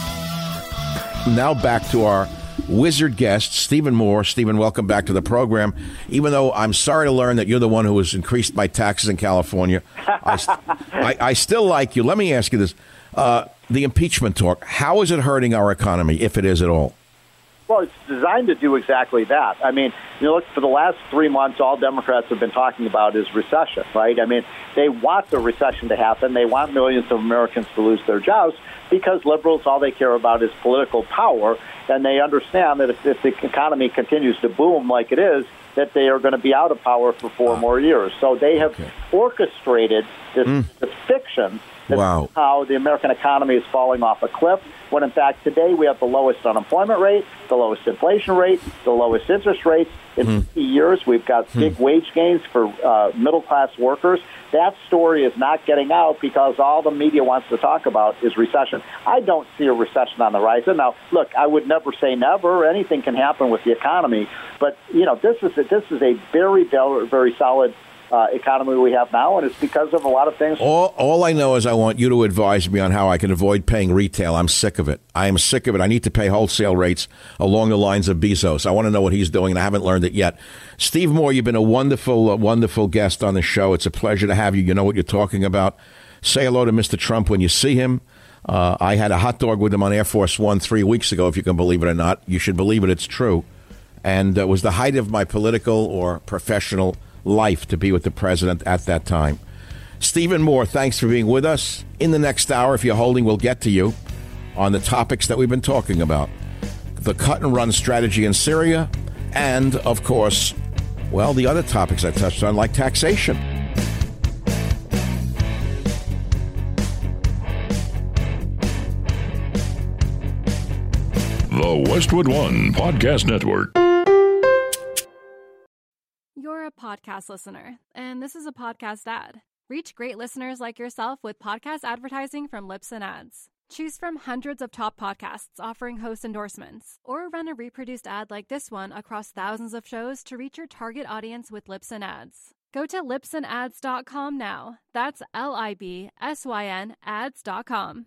Now back to our wizard guest, Stephen Moore. Stephen, welcome back to the program. Even though I'm sorry to learn that you're the one who has increased my taxes in California, I, st- I, I still like you. Let me ask you this. Uh, the impeachment talk, how is it hurting our economy, if it is at all? Well, it's designed to do exactly that. I mean, you look, for the last three months, all Democrats have been talking about is recession, right? I mean, they want the recession to happen. They want millions of Americans to lose their jobs because liberals, all they care about is political power, and they understand that if, if the economy continues to boom like it is, that they are going to be out of power for four uh, more years. So they have okay. orchestrated this, mm. this fiction that wow. how the American economy is falling off a cliff, when in fact today we have the lowest unemployment rate, the lowest inflation rate, the lowest interest rates in mm. fifty years. We've got mm. big wage gains for uh, middle-class workers. That story is not getting out because all the media wants to talk about is recession. I don't see a recession on the horizon. Now, look, I would never say never. Anything can happen with the economy. But, you know, this is a, this is a very, very, very solid Uh, economy we have now, and it's because of a lot of things. All, all I know is I want you to advise me on how I can avoid paying retail. I'm sick of it. I am sick of it. I need to pay wholesale rates along the lines of Bezos. I want to know what he's doing, and I haven't learned it yet. Steve Moore, you've been a wonderful, uh, wonderful guest on the show. It's a pleasure to have you. You know what you're talking about. Say hello to Mister Trump when you see him. Uh, I had a hot dog with him on Air Force One three weeks ago, if you can believe it or not. You should believe it. It's true. And it uh, was the height of my political or professional life to be with the president at that time. Stephen Moore, thanks for being with us. In the next hour, if you're holding, we'll get to you on the topics that we've been talking about. The cut and run strategy in Syria, and, of course, well, the other topics I touched on, like taxation. The Westwood One Podcast Network. You're a podcast listener, and this is a podcast ad. Reach great listeners like yourself with podcast advertising from Libsyn Ads. Choose from hundreds of top podcasts offering host endorsements, or run a reproduced ad like this one across thousands of shows to reach your target audience with Libsyn Ads. Go to libsyn ads dot com now. That's L I B S Y N ads dot com.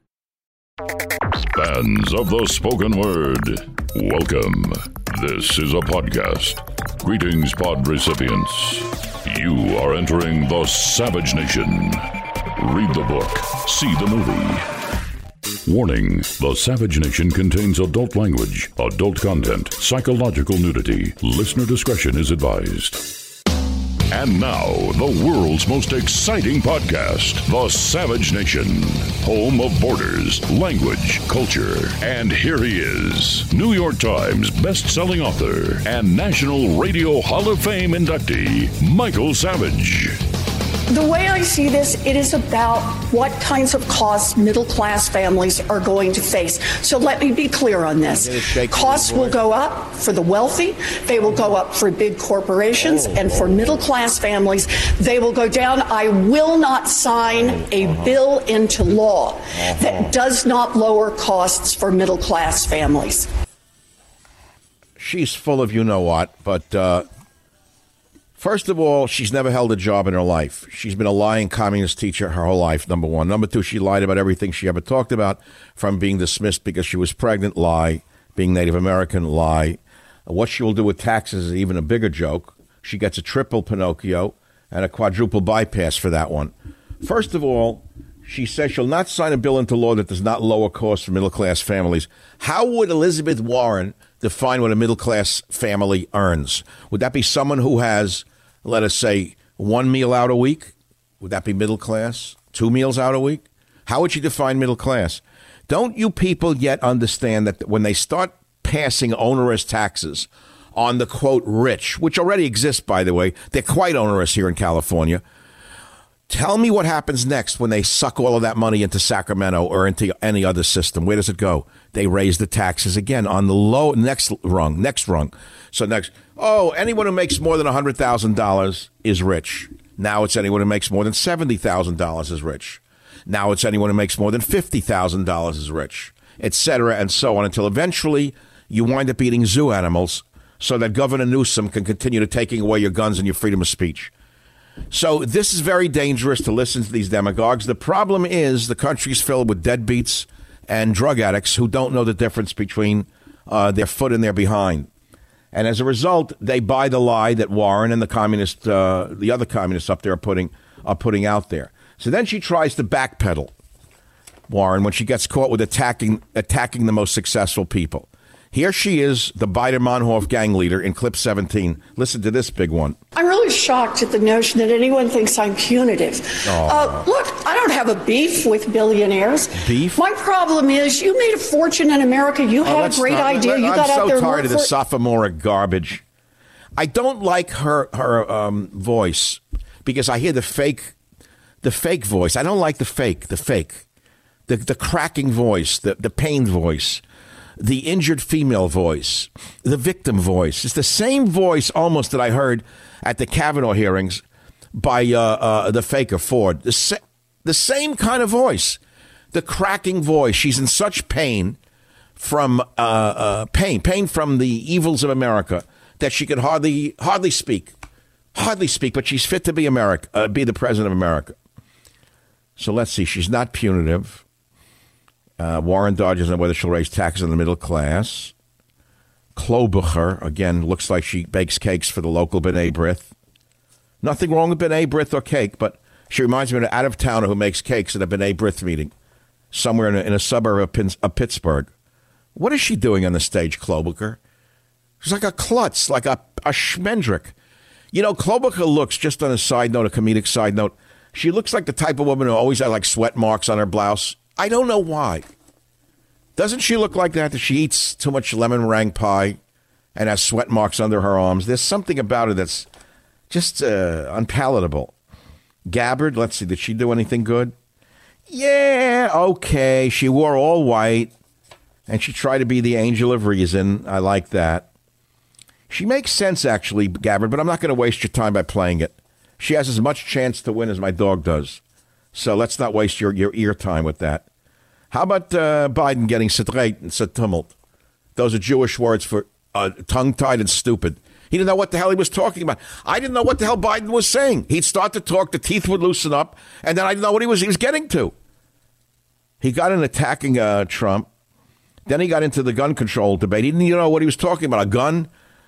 Fans of the spoken word, welcome. This is a podcast. Greetings, pod recipients. You are entering the Savage Nation. Read the book, see the movie. Warning, the Savage Nation contains adult language, adult content, psychological nudity. Listener discretion is advised. And now, the world's most exciting podcast, The Savage Nation, home of borders, language, culture. And here he is, New York Times best-selling author and National Radio Hall of Fame inductee, Michael Savage. The way I see this, it is about what kinds of costs middle-class families are going to face. So let me be clear on this. Costs will go up for the wealthy, they will go up for big corporations, oh, and for middle-class families, they will go down. I will not sign a uh-huh. bill into law uh-huh. that does not lower costs for middle-class families. She's full of you-know-what, but... Uh First of all, she's never held a job in her life. She's been a lying communist teacher her whole life, number one. Number two, she lied about everything she ever talked about, from being dismissed because she was pregnant, lie, being Native American, lie. What she will do with taxes is even a bigger joke. She gets a triple Pinocchio and a quadruple bypass for that one. First of all, she says she'll not sign a bill into law that does not lower costs for middle-class families. How would Elizabeth Warren define what a middle-class family earns? Would that be someone who has, let us say, one meal out a week? Would that be middle class? Two meals out a week? How would you define middle class? Don't you people yet understand that when they start passing onerous taxes on the, quote, rich, which already exists, by the way, they're quite onerous here in California. Tell me what happens next when they suck all of that money into Sacramento or into any other system. Where does it go? They raise the taxes again on the low next rung, next rung. So next, oh, anyone who makes more than one hundred thousand dollars is rich. Now it's anyone who makes more than seventy thousand dollars is rich. Now it's anyone who makes more than fifty thousand dollars is rich, et cetera, and so on, until eventually you wind up eating zoo animals so that Governor Newsom can continue to taking away your guns and your freedom of speech. So this is very dangerous to listen to these demagogues. The problem is the country's filled with deadbeats and drug addicts who don't know the difference between uh, their foot and their behind. And as a result, they buy the lie that Warren and the communist, uh, the other communists up there are putting, are putting out there. So then she tries to backpedal, Warren, when she gets caught with attacking, attacking the most successful people. Here she is, the Biden-Monhoff gang leader in clip seventeen. Listen to this big one. I'm really shocked at the notion that anyone thinks I'm punitive. Uh, look, I don't have a beef with billionaires. Beef? My problem is you made a fortune in America. You had oh, a great not, idea. You I'm got so out there. I'm so tired of the for- sophomoric garbage. I don't like her her um, voice because I hear the fake, the fake voice. I don't like the fake, the fake, the the cracking voice, the the pained voice. The injured female voice, the victim voice. It's the same voice almost that I heard at the Kavanaugh hearings by uh, uh, the faker Ford. The, sa- the same kind of voice, the cracking voice. She's in such pain from uh, uh, pain, pain from the evils of America that she can hardly hardly speak, hardly speak. But she's fit to be America, uh, be the president of America. So let's see. She's not punitive. Uh, Warren dodges on whether she'll raise taxes on the middle class. Klobuchar, again, looks like she bakes cakes for the local B'nai B'rith. Nothing wrong with B'nai B'rith or cake, but she reminds me of an out-of-towner who makes cakes at a B'nai B'rith meeting somewhere in a, in a suburb of, Pin- of Pittsburgh. What is she doing on the stage, Klobuchar? She's like a klutz, like a, a schmendrick. You know, Klobuchar looks, just on a side note, a comedic side note, she looks like the type of woman who always had like sweat marks on her blouse. I don't know why. Doesn't she look like that? That she eats too much lemon meringue pie and has sweat marks under her arms? There's something about her that's just uh, unpalatable. Gabbard, let's see, did she do anything good? Yeah, okay. She wore all white and she tried to be the angel of reason. I like that. She makes sense, actually, Gabbard, but I'm not going to waste your time by playing it. She has as much chance to win as my dog does. So let's not waste your, your ear time with that. How about uh, Biden getting straight and tumult? Those are Jewish words for uh, tongue-tied and stupid. He didn't know what the hell he was talking about. I didn't know what the hell Biden was saying. He'd start to talk, the teeth would loosen up, and then I didn't know what he was, he was getting to. He got in attacking uh, Trump. Then he got into the gun control debate. He didn't even know what he was talking about, a gun.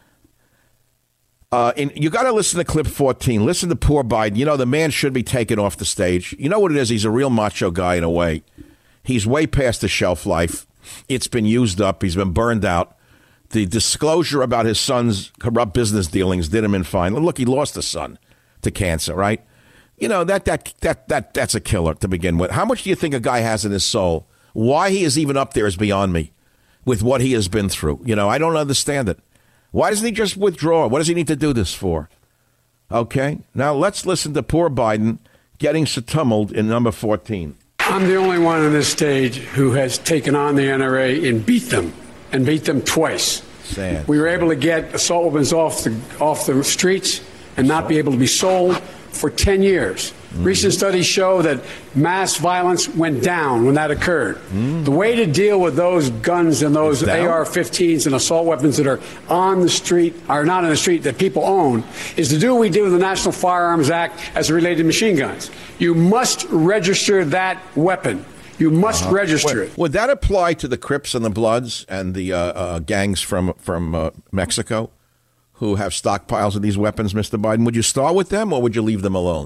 Uh, and you got to listen to clip fourteen. Listen to poor Biden. You know, the man should be taken off the stage. You know what it is? He's a real macho guy in a way. He's way past the shelf life. It's been used up. He's been burned out. The disclosure about his son's corrupt business dealings did him in fine. Look, he lost a son to cancer, right? You know, that that that that that's a killer to begin with. How much do you think a guy has in his soul? Why he is even up there is beyond me with what he has been through. You know, I don't understand it. Why doesn't he just withdraw? What does he need to do this for? Okay, now let's listen to poor Biden getting tumbled in number fourteen. I'm the only one on this stage who has taken on the N R A and beat them, and beat them twice. Sad. We were able to get assault weapons off the off the streets and not be able to be sold for ten years. Mm-hmm. Recent studies show that mass violence went down when that occurred. Mm-hmm. The way to deal with those guns and those A R fifteens and assault weapons that are on the street, are not on the street, that people own, is to do what we did with the National Firearms Act as it related to machine guns. You must register that weapon. You must uh-huh. register Wait, it. Would that apply to the Crips and the Bloods and the uh, uh, gangs from, from uh, Mexico who have stockpiles of these weapons, Mister Biden? Would you start with them or would you leave them alone?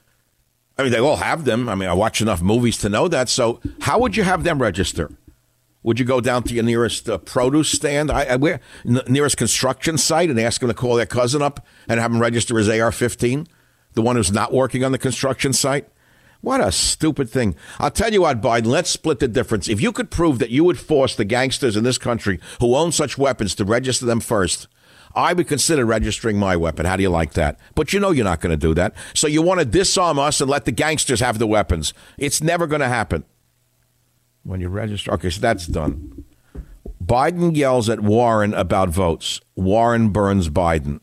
I mean, they all have them. I mean, I watch enough movies to know that. So how would you have them register? Would you go down to your nearest uh, produce stand, I, I, where, n- nearest construction site, and ask them to call their cousin up and have him register his A R fifteen, the one who's not working on the construction site? What a stupid thing. I'll tell you what, Biden, let's split the difference. If you could prove that you would force the gangsters in this country who own such weapons to register them first, I would consider registering my weapon. How do you like that? But you know you're not going to do that. So you want to disarm us and let the gangsters have the weapons. It's never going to happen. When you register. Okay, so that's done. Biden yells at Warren about votes. Warren burns Biden.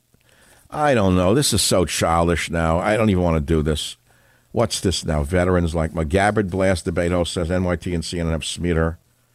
I don't know. This is so childish now. I don't even want to do this. What's this now? Veterans like McGabbard blast debate host says N Y T and C N N have smeared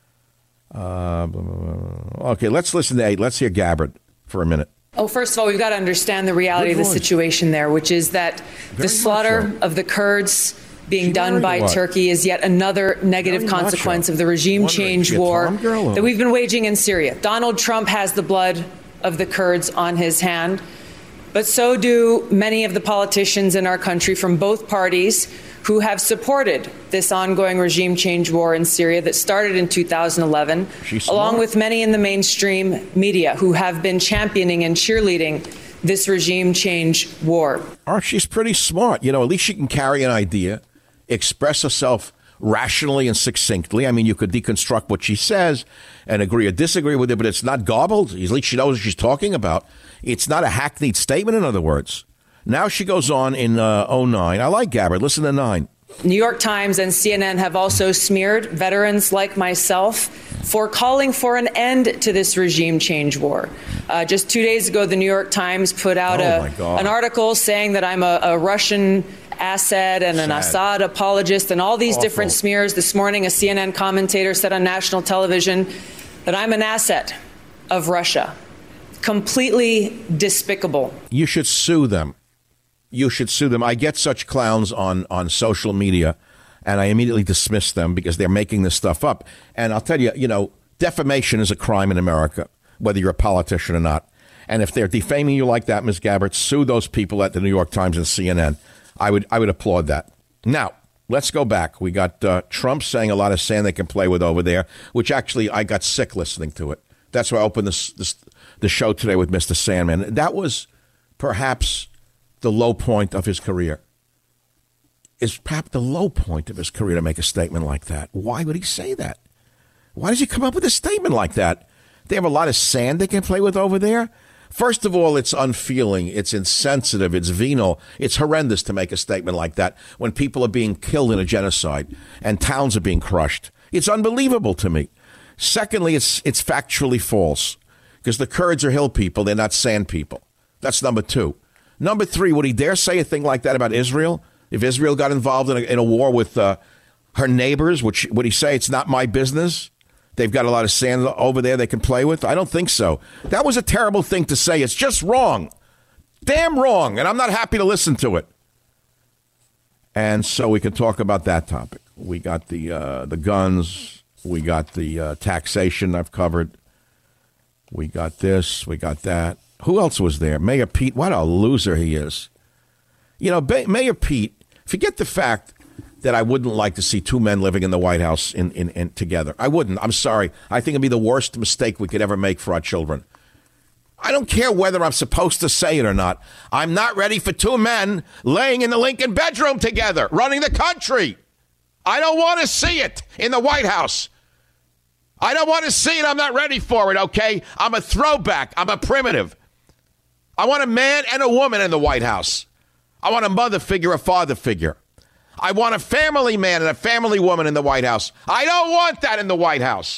her. Uh, blah, blah, blah. Okay, let's listen to eight. Let's hear Gabbard for a minute. Oh, first of all, we've got to understand the reality Good of the voice. situation there, which is that Very the slaughter so. of the Kurds being she done by Turkey is yet another negative Very consequence of the regime change war that we've been waging in Syria. Donald Trump has the blood of the Kurds on his hand, but so do many of the politicians in our country from both parties who have supported this ongoing regime change war in Syria that started in two thousand eleven, along with many in the mainstream media who have been championing and cheerleading this regime change war. Oh, she's pretty smart. You know, at least she can carry an idea, express herself rationally and succinctly. I mean, you could deconstruct what she says and agree or disagree with it, but it's not garbled. At least she knows what she's talking about. It's not a hackneyed statement, in other words. Now she goes on in uh, oh nine. I like Gabbard. Listen to nine. New York Times and C N N have also smeared veterans like myself for calling for an end to this regime change war. Uh, just two days ago, the New York Times put out oh a, an article saying that I'm a, a Russian asset and an Sad. Assad apologist and all these Awful. different smears. This morning, a C N N commentator said on national television that I'm an asset of Russia. Completely despicable. You should sue them. You should sue them. I get such clowns on, on social media, and I immediately dismiss them because they're making this stuff up. And I'll tell you, you know, defamation is a crime in America, whether you're a politician or not. And if they're defaming you like that, Miz Gabbard, sue those people at the New York Times and C N N. I would I would applaud that. Now, let's go back. We got uh, Trump saying a lot of sand they can play with over there, which actually I got sick listening to it. That's why I opened this, this the show today with Mister Sandman. That was perhaps the low point of his career. Is perhaps the low point of his career to make a statement like that. Why would he say that? Why does he come up with a statement like that? They have a lot of sand they can play with over there. First of all, it's unfeeling, it's insensitive, it's venal, it's horrendous to make a statement like that when people are being killed in a genocide and towns are being crushed. It's unbelievable to me. Secondly, it's it's factually false because the Kurds are hill people, they're not sand people. That's number two. Number three, would he dare say a thing like that about Israel? If Israel got involved in a, in a war with uh, her neighbors, would, she, would he say it's not my business? They've got a lot of sand over there they can play with? I don't think so. That was a terrible thing to say. It's just wrong. Damn wrong. And I'm not happy to listen to it. And so we can talk about that topic. We got the uh, the guns. We got the uh, taxation I've covered. We got this. We got that. Who else was there? Mayor Pete. What a loser he is. You know, ba- Mayor Pete, forget the fact that I wouldn't like to see two men living in the White House in, in, in together. I wouldn't. I'm sorry. I think it'd be the worst mistake we could ever make for our children. I don't care whether I'm supposed to say it or not. I'm not ready for two men laying in the Lincoln bedroom together, running the country. I don't want to see it in the White House. I don't want to see it. I'm not ready for it, okay? I'm a throwback. I'm a primitive. I want a man and a woman in the White House. I want a mother figure, a father figure. I want a family man and a family woman in the White House. I don't want that in the White House.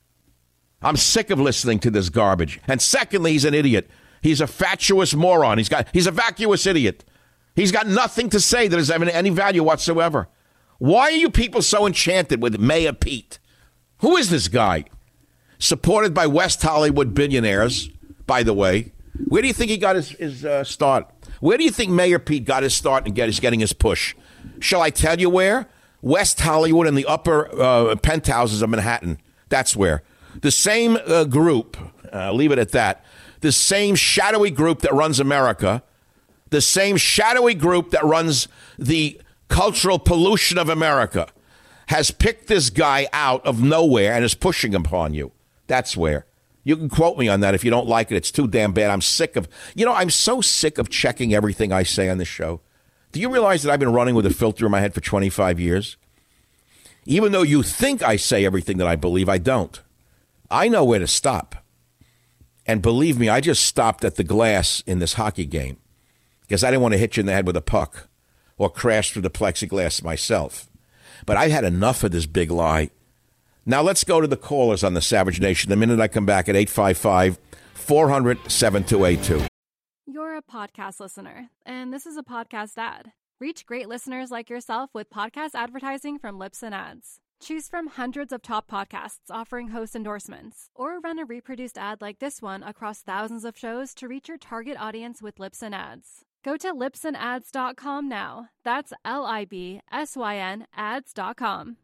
I'm sick of listening to this garbage. And secondly, he's an idiot. He's a fatuous moron. He's got he's a vacuous idiot. He's got nothing to say that is of any value whatsoever. Why are you people so enchanted with Mayor Pete? Who is this guy? Supported by West Hollywood billionaires, by the way. Where do you think he got his, his uh, start? Where do you think Mayor Pete got his start and get his, getting his push? Shall I tell you where? West Hollywood and the upper uh, penthouses of Manhattan. That's where. The same uh, group, uh, leave it at that, the same shadowy group that runs America, the same shadowy group that runs the cultural pollution of America, has picked this guy out of nowhere and is pushing him upon you. That's where. You can quote me on that if you don't like it. It's too damn bad. I'm sick of, you know, I'm so sick of checking everything I say on this show. Do you realize that I've been running with a filter in my head for twenty-five years? Even though you think I say everything that I believe, I don't. I know where to stop. And believe me, I just stopped at the glass in this hockey game because I didn't want to hit you in the head with a puck or crash through the plexiglass myself. But I've had enough of this big lie. Now let's go to the callers on the Savage Nation the minute I come back at eight five five, four hundred, seven two eight two. You're a podcast listener, and this is a podcast ad. Reach great listeners like yourself with podcast advertising from Libsyn Ads. Choose from hundreds of top podcasts offering host endorsements, or run a reproduced ad like this one across thousands of shows to reach your target audience with Libsyn Ads. Go to libsyn ads dot com now. That's L I B S Y N ads dot com.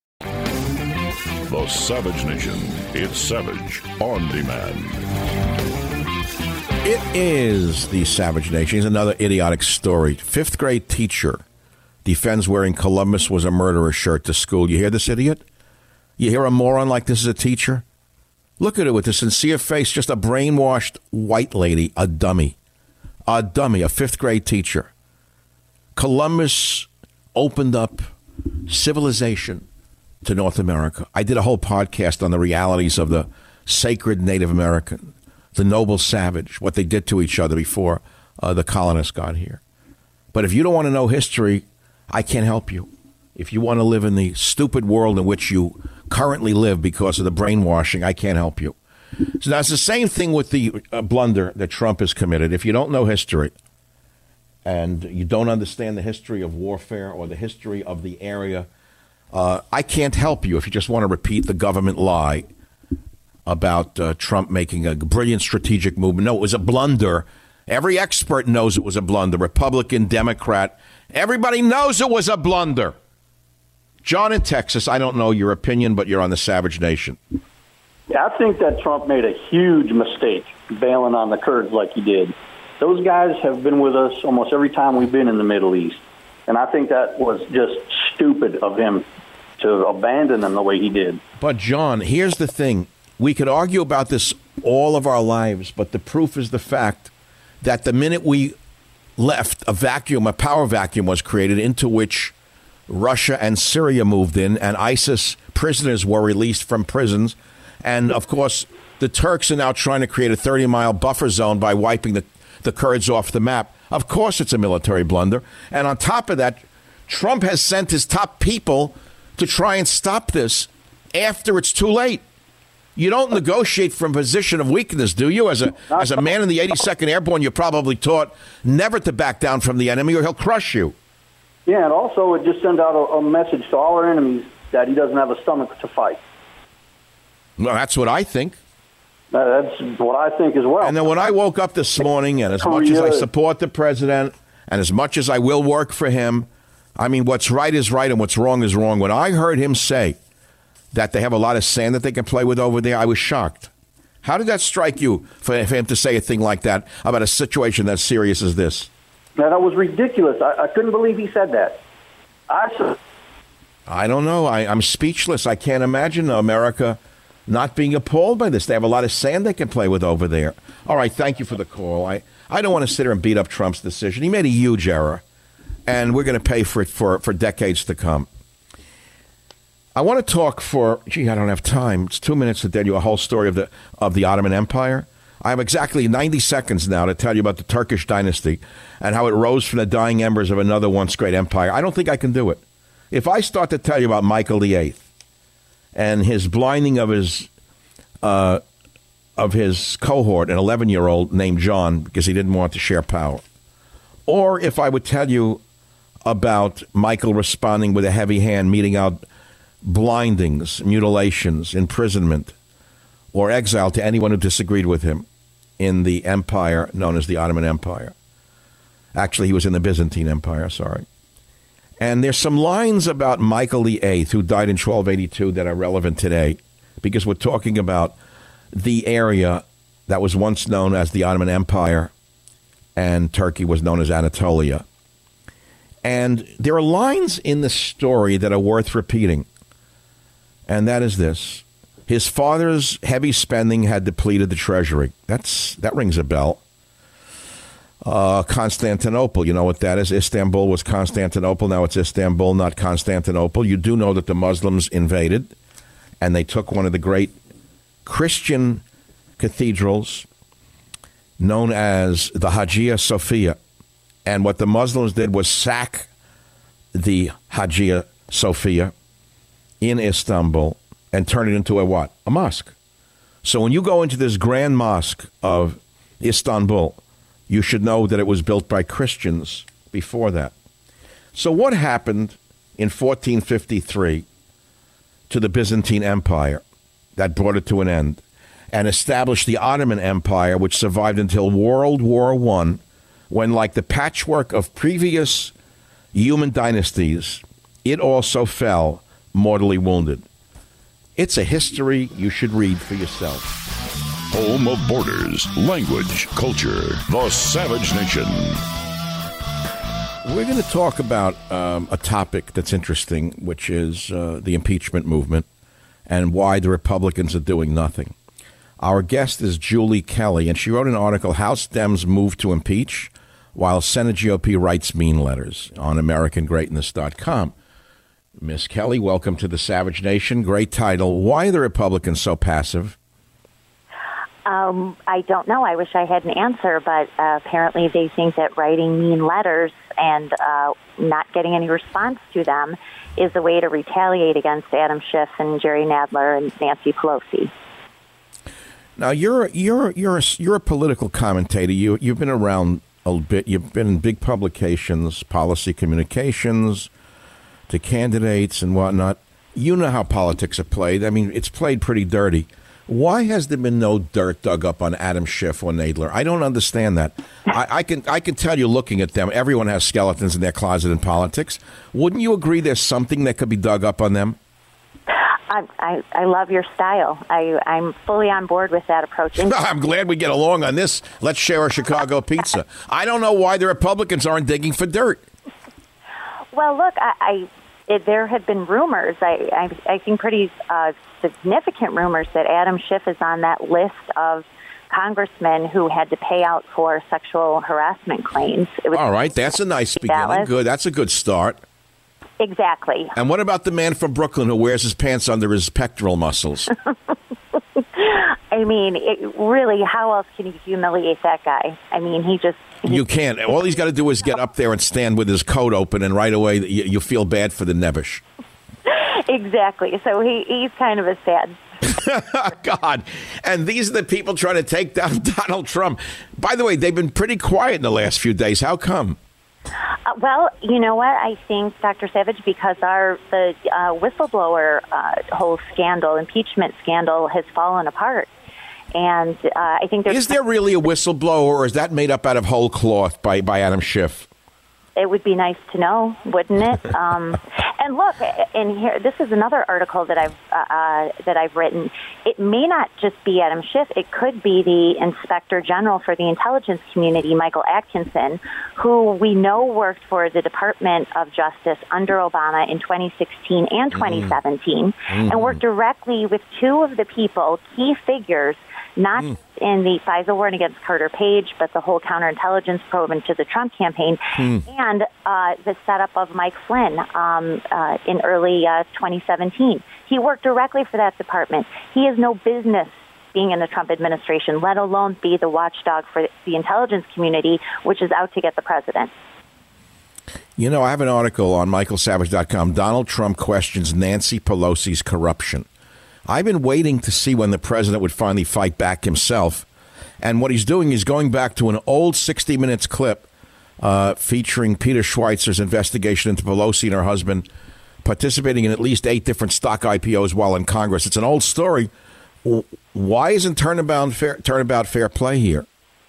The Savage Nation. It's Savage on Demand. It is the Savage Nation. Here's another idiotic story. Fifth grade teacher defends wearing Columbus was a murderer shirt to school. You hear this idiot? You hear a moron like this as a teacher? Look at it with a sincere face, just a brainwashed white lady, a dummy. A dummy, a fifth grade teacher. Columbus opened up civilization to North America. I did a whole podcast on the realities of the sacred Native American, the noble savage, what they did to each other before uh, the colonists got here. But if you don't want to know history, I can't help you. If you want to live in the stupid world in which you currently live because of the brainwashing, I can't help you. So now it's the same thing with the uh, blunder that Trump has committed. If you don't know history and you don't understand the history of warfare or the history of the area, uh, I can't help you if you just want to repeat the government lie about uh, Trump making a brilliant strategic move. No, it was a blunder. Every expert knows it was a blunder. Republican, Democrat, everybody knows it was a blunder. John in Texas, I don't know your opinion, but you're on the Savage Nation. Yeah, I think that Trump made a huge mistake bailing on the Kurds like he did. Those guys have been with us almost every time we've been in the Middle East. And I think that was just stupid of him to abandon them the way he did. But, John, here's the thing. We could argue about this all of our lives, but the proof is the fact that the minute we left, a vacuum, a power vacuum was created into which Russia and Syria moved in, and ISIS prisoners were released from prisons. And, of course, the Turks are now trying to create a thirty-mile buffer zone by wiping the, the Kurds off the map. Of course it's a military blunder. And on top of that, Trump has sent his top people to try and stop this after it's too late. You don't negotiate from a position of weakness, do you? As a as a man in the eighty-second Airborne, you're probably taught never to back down from the enemy or he'll crush you. Yeah, and also it just sends out a, a message to all our enemies that he doesn't have a stomach to fight. Well, that's what I think. Uh, that's what I think as well. And then when I woke up this morning, and as much as I support the president, and as much as I will work for him, I mean, what's right is right and what's wrong is wrong. When I heard him say that they have a lot of sand that they can play with over there, I was shocked. How did that strike you for, for him to say a thing like that about a situation as serious as this? Now, that was ridiculous. I, I couldn't believe he said that. I I don't know. I, I'm speechless. I can't imagine America not being appalled by this. They have a lot of sand they can play with over there. All right, thank you for the call. I, I don't want to sit here and beat up Trump's decision. He made a huge error, and we're going to pay for it for, for decades to come. I want to talk for, gee, I don't have time. It's two minutes to tell you a whole story of the of the Ottoman Empire. I have exactly ninety seconds now to tell you about the Turkish dynasty and how it rose from the dying embers of another once great empire. I don't think I can do it. If I start to tell you about Michael the Eighth and his blinding of his uh, of his cohort, an eleven-year-old named John, because he didn't want to share power, or if I would tell you about Michael responding with a heavy hand, meting out blindings, mutilations, imprisonment, or exile to anyone who disagreed with him in the empire known as the Ottoman Empire. Actually, he was in the Byzantine Empire, sorry. And there's some lines about Michael the Eighth, who died in twelve eighty-two, that are relevant today, because we're talking about the area that was once known as the Ottoman Empire, and Turkey was known as Anatolia. And there are lines in the story that are worth repeating, and that is this. His father's heavy spending had depleted the treasury. That's that rings a bell. Uh, Constantinople, you know what that is? Istanbul was Constantinople. Now it's Istanbul, not Constantinople. You do know that the Muslims invaded, and they took one of the great Christian cathedrals known as the Hagia Sophia. And what the Muslims did was sack the Hagia Sophia in Istanbul and turn it into a what? A mosque. So when you go into this grand mosque of Istanbul, you should know that it was built by Christians before that. So what happened in fourteen fifty-three to the Byzantine Empire that brought it to an end and established the Ottoman Empire, which survived until World War One, when, like the patchwork of previous human dynasties, it also fell mortally wounded. It's a history you should read for yourself. Home of borders, language, culture, the Savage Nation. We're going to talk about um, a topic that's interesting, which is uh, the impeachment movement and why the Republicans are doing nothing. Our guest is Julie Kelly, and she wrote an article, House Dems Move to Impeach, while Senate G O P Writes Mean Letters, on American Greatness dot com. Miss Kelly, welcome to the Savage Nation. Great title. Why are the Republicans so passive? Um, I don't know. I wish I had an answer, but uh, apparently they think that writing mean letters and uh, not getting any response to them is a way to retaliate against Adam Schiff and Jerry Nadler and Nancy Pelosi. Now, you're you're you're a, you're a political commentator. You you've been around a bit. You've been in big publications, policy communications, to candidates and whatnot. You know how politics are played. I mean, it's played pretty dirty. Why has there been no dirt dug up on Adam Schiff or Nadler? I don't understand that. I, I can I can tell you, looking at them, everyone has skeletons in their closet in politics. Wouldn't you agree there's something that could be dug up on them? I, I, I love your style. I, I'm fully on board with that approach. I'm glad we get along on this. Let's share a Chicago pizza. I don't know why the Republicans aren't digging for dirt. Well, look, I, I it, there have been rumors, I, I, I think pretty uh, significant rumors, that Adam Schiff is on that list of congressmen who had to pay out for sexual harassment claims. It was all right, that's a nice beginning. Good, that's a good start. Exactly. And what about the man from Brooklyn who wears his pants under his pectoral muscles? I mean, it, really, how else can you humiliate that guy? I mean, he just... He, you can't. All he's got to do is get up there and stand with his coat open, and right away you, you feel bad for the Nevish. Exactly. So he, he's kind of a sad... God. And these are the people trying to take down Donald Trump. By the way, they've been pretty quiet in the last few days. How come? Uh, well, you know what? I think, Doctor Savage, because our the uh, whistleblower uh, whole scandal, impeachment scandal, has fallen apart. And uh, I think there's... Is there really a whistleblower, or is that made up out of whole cloth by, by Adam Schiff? it would be nice to know, wouldn't it? Um, and look, and here, this is another article that I've uh, uh, that I've written. It may not just be Adam Schiff. It could be the Inspector General for the intelligence community, Michael Atkinson, who we know worked for the Department of Justice under Obama in twenty sixteen and twenty seventeen, mm. and worked directly with two of the people, key figures, not mm. in the FISA warrant against Carter Page, but the whole counterintelligence probe into the Trump campaign, mm. and uh, the setup of Mike Flynn um, uh, in early uh, twenty seventeen. He worked directly for that department. He has no business being in the Trump administration, let alone be the watchdog for the intelligence community, which is out to get the president. You know, I have an article on Michael Savage dot com. Donald Trump questions Nancy Pelosi's corruption. I've been waiting to see when the president would finally fight back himself. And what he's doing is going back to an old sixty minutes clip uh, featuring Peter Schweizer's investigation into Pelosi and her husband participating in at least eight different stock I P Os while in Congress. It's an old story. Why isn't turnabout fair, turnabout fair play here?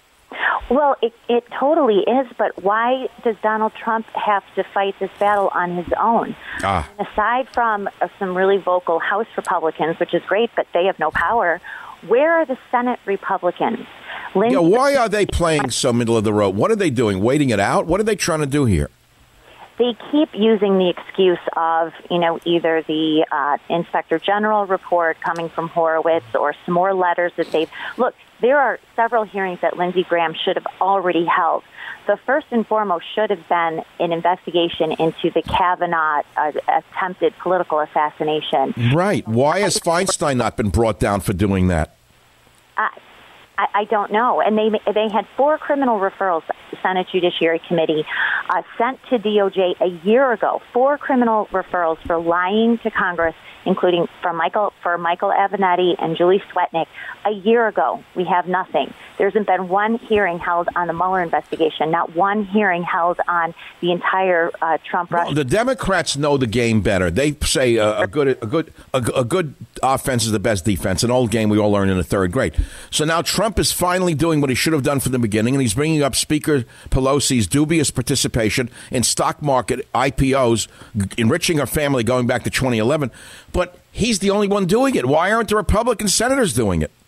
Well, it, it totally is, but why does Donald Trump have to fight this battle on his own? Ah. Aside from uh, some really vocal House Republicans, which is great, but they have no power, where are the Senate Republicans? Lindsey- yeah, why are they playing so middle of the road? What are they doing? Waiting it out? What are they trying to do here? They keep using the excuse of, you know, either the uh, Inspector General report coming from Horowitz or some more letters that they've... Look, there are several hearings that Lindsey Graham should have already held. The first and foremost should have been an investigation into the Kavanaugh uh, attempted political assassination. Right. Why has Feinstein not been brought down for doing that? Uh, I, I don't know. And they they had four criminal referrals, the Senate Judiciary Committee, uh, sent to D O J a year ago. Four criminal referrals for lying to Congress, including for Michael for Michael Avenatti and Julie Swetnick. A year ago, we have nothing. There hasn't been one hearing held on the Mueller investigation, not one hearing held on the entire uh, Trump Russia. Well, the Democrats know the game better. They say uh, a good a good a, a good offense is the best defense. An old game we all learned in the third grade. So now Trump is finally doing what he should have done from the beginning, and he's bringing up Speaker Pelosi's dubious participation in stock market I P Os, enriching her family going back to twenty eleven. But he's the only one doing it. Why aren't the Republican senators doing it?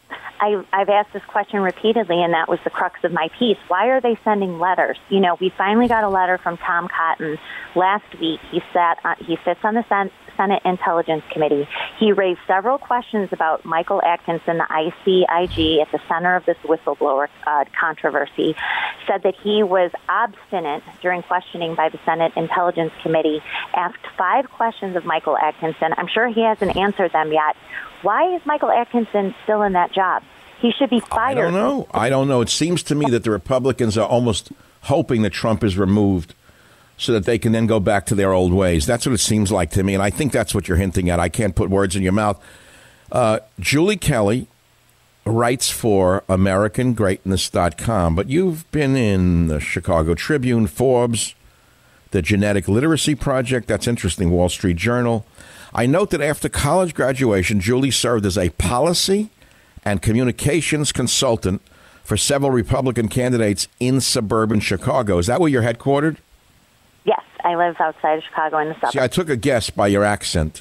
I, I've asked this question repeatedly, and that was the crux of my piece. Why are they sending letters? You know, we finally got a letter from Tom Cotton last week. He sat, uh, he sits on the Sen- Senate Intelligence Committee. He raised several questions about Michael Atkinson, the I C I G, at the center of this whistleblower uh, controversy, said that he was obstinate during questioning by the Senate Intelligence Committee, asked five questions of Michael Atkinson. I'm sure he hasn't answered them yet. Why is Michael Atkinson still in that job? He should be fired. I don't know. I don't know. It seems to me that the Republicans are almost hoping that Trump is removed so that they can then go back to their old ways. That's what it seems like to me, and I think that's what you're hinting at. I can't put words in your mouth. Uh, Julie Kelly writes for American Greatness dot com, but you've been in the Chicago Tribune, Forbes, the Genetic Literacy Project. That's interesting. Wall Street Journal. I note that after college graduation, Julie served as a policy and communications consultant for several Republican candidates in suburban Chicago. Is that where you're headquartered? Yes, I live outside of Chicago in the suburbs. See, I took a guess by your accent.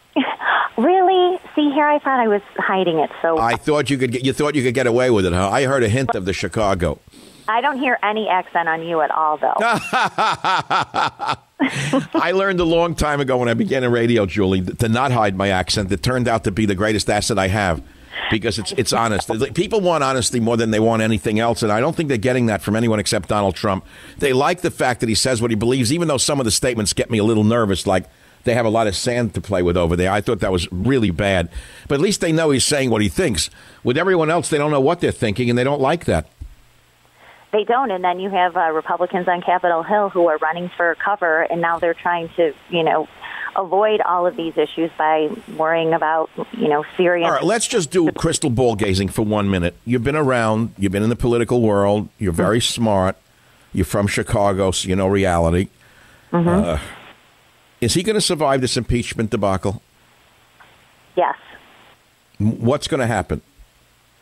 Really? See, here I thought I was hiding it. So I thought you could get, you thought you could get away with it, huh? I heard a hint of the Chicago. I don't hear any accent on you at all, though. I learned a long time ago when I began in radio, Julie, to not hide my accent. It turned out to be the greatest asset I have because it's it's honest. People want honesty more than they want anything else, and I don't think they're getting that from anyone except Donald Trump. They like the fact that he says what he believes, even though some of the statements get me a little nervous, like they have a lot of sand to play with over there. I thought that was really bad. But at least they know he's saying what he thinks. With everyone else, they don't know what they're thinking, and they don't like that. They don't, and then you have uh, Republicans on Capitol Hill who are running for cover, and now they're trying to, you know, avoid all of these issues by worrying about, you know, Syria. All right, let's just do crystal ball gazing for one minute. You've been around. You've been in the political world. You're very mm-hmm. smart. You're from Chicago, so you know reality. Mm-hmm. Uh, is he going to survive this impeachment debacle? Yes. What's going to happen?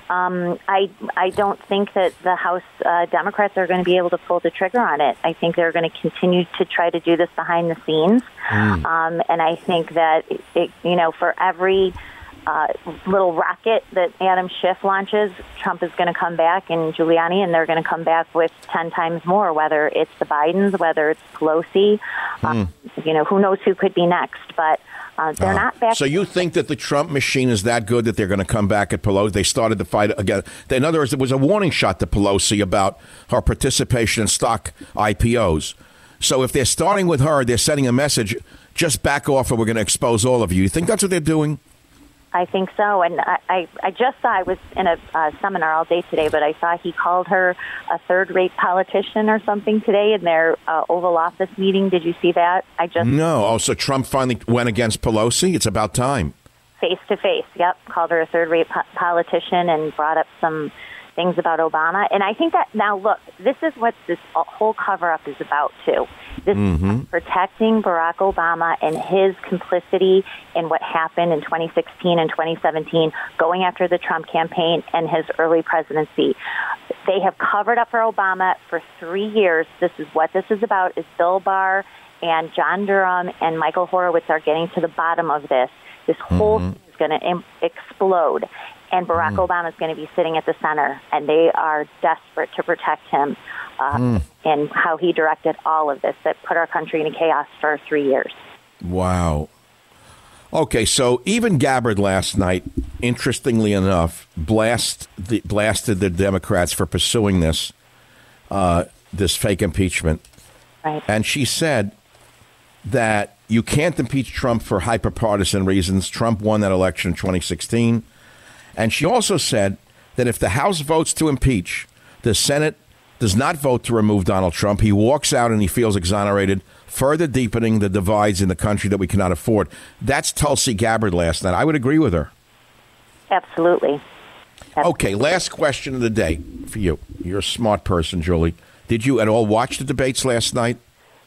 um, I I don't think that the House uh, Democrats are going to be able to pull the trigger on it. I think they're going to continue to try to do this behind the scenes, mm. um, and I think that it, it, you know, for every uh, little rocket that Adam Schiff launches, Trump is going to come back, and Giuliani, and they're going to come back with ten times more. Whether it's the Bidens, whether it's Pelosi, mm. um, you know, who knows who could be next, but. Uh, they're uh, not back. So you think that the Trump machine is that good that they're going to come back at Pelosi? They started the fight again. In other words, there was a warning shot to Pelosi about her participation in stock I P Os. So if they're starting with her, they're sending a message, just back off or we're going to expose all of you. You think that's what they're doing? I think so. And I, I, I just saw, I was in a uh, seminar all day today, but I saw he called her a third-rate politician or something today in their uh, Oval Office meeting. Did you see that? I just No. Oh, so Trump finally went against Pelosi? It's about time. Face-to-face, yep. Called her a third-rate po- politician and brought up some things about Obama. And I think that, now look, this is what this whole cover-up is about, too. This mm-hmm. is protecting Barack Obama and his complicity in what happened in twenty sixteen and twenty seventeen, going after the Trump campaign and his early presidency. They have covered up for Obama for three years. This is what this is about, is Bill Barr and John Durham and Michael Horowitz are getting to the bottom of this. This whole mm-hmm. thing is going to im- explode. And Barack mm. Obama is going to be sitting at the center, and they are desperate to protect him uh, mm. and how he directed all of this that put our country into chaos for three years. Wow. Okay, so even Gabbard last night, interestingly enough, blast the, blasted the Democrats for pursuing this, uh, this fake impeachment. Right. And she said that you can't impeach Trump for hyper-partisan reasons. Trump won that election in twenty sixteen. And she also said that if the House votes to impeach, the Senate does not vote to remove Donald Trump. He walks out and he feels exonerated, further deepening the divides in the country that we cannot afford. That's Tulsi Gabbard last night. I would agree with her. Absolutely. Absolutely. Okay, last question of the day for you. You're a smart person, Julie. Did you at all watch the debates last night?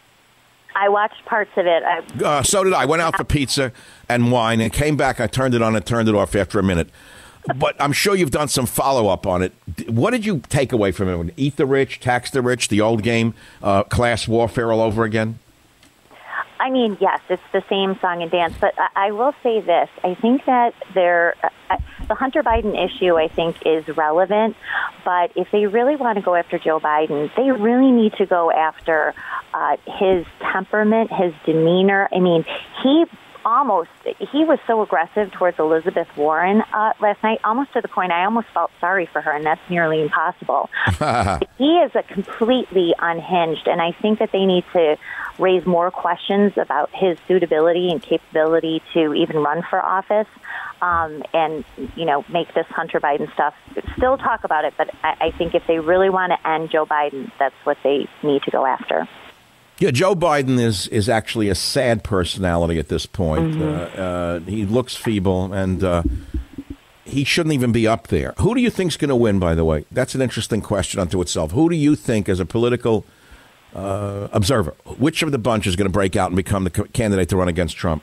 I watched parts of it. I- uh, so did I. I went out for pizza and wine and came back. I turned it on and turned it off after a minute. But I'm sure you've done some follow-up on it. What did you take away from it? Eat the rich, tax the rich, the old game, uh, class warfare all over again? I mean, yes, it's the same song and dance. But I, I will say this. I think that there, uh, the Hunter Biden issue, I think, is relevant. But if they really want to go after Joe Biden, they really need to go after uh, his temperament, his demeanor. I mean, he... Almost, he was so aggressive towards Elizabeth Warren uh, last night, almost to the point I almost felt sorry for her, and that's nearly impossible. He is a completely unhinged, and I think that they need to raise more questions about his suitability and capability to even run for office, um, and, you know, make this Hunter Biden stuff, still talk about it, but I, I think if they really want to end Joe Biden, that's what they need to go after. Yeah, Joe Biden is, is actually a sad personality at this point. Mm-hmm. Uh, uh, he looks feeble, and uh, he shouldn't even be up there. Who do you think's going to win, by the way? That's an interesting question unto itself. Who do you think, as a political uh, observer, which of the bunch is going to break out and become the c- candidate to run against Trump?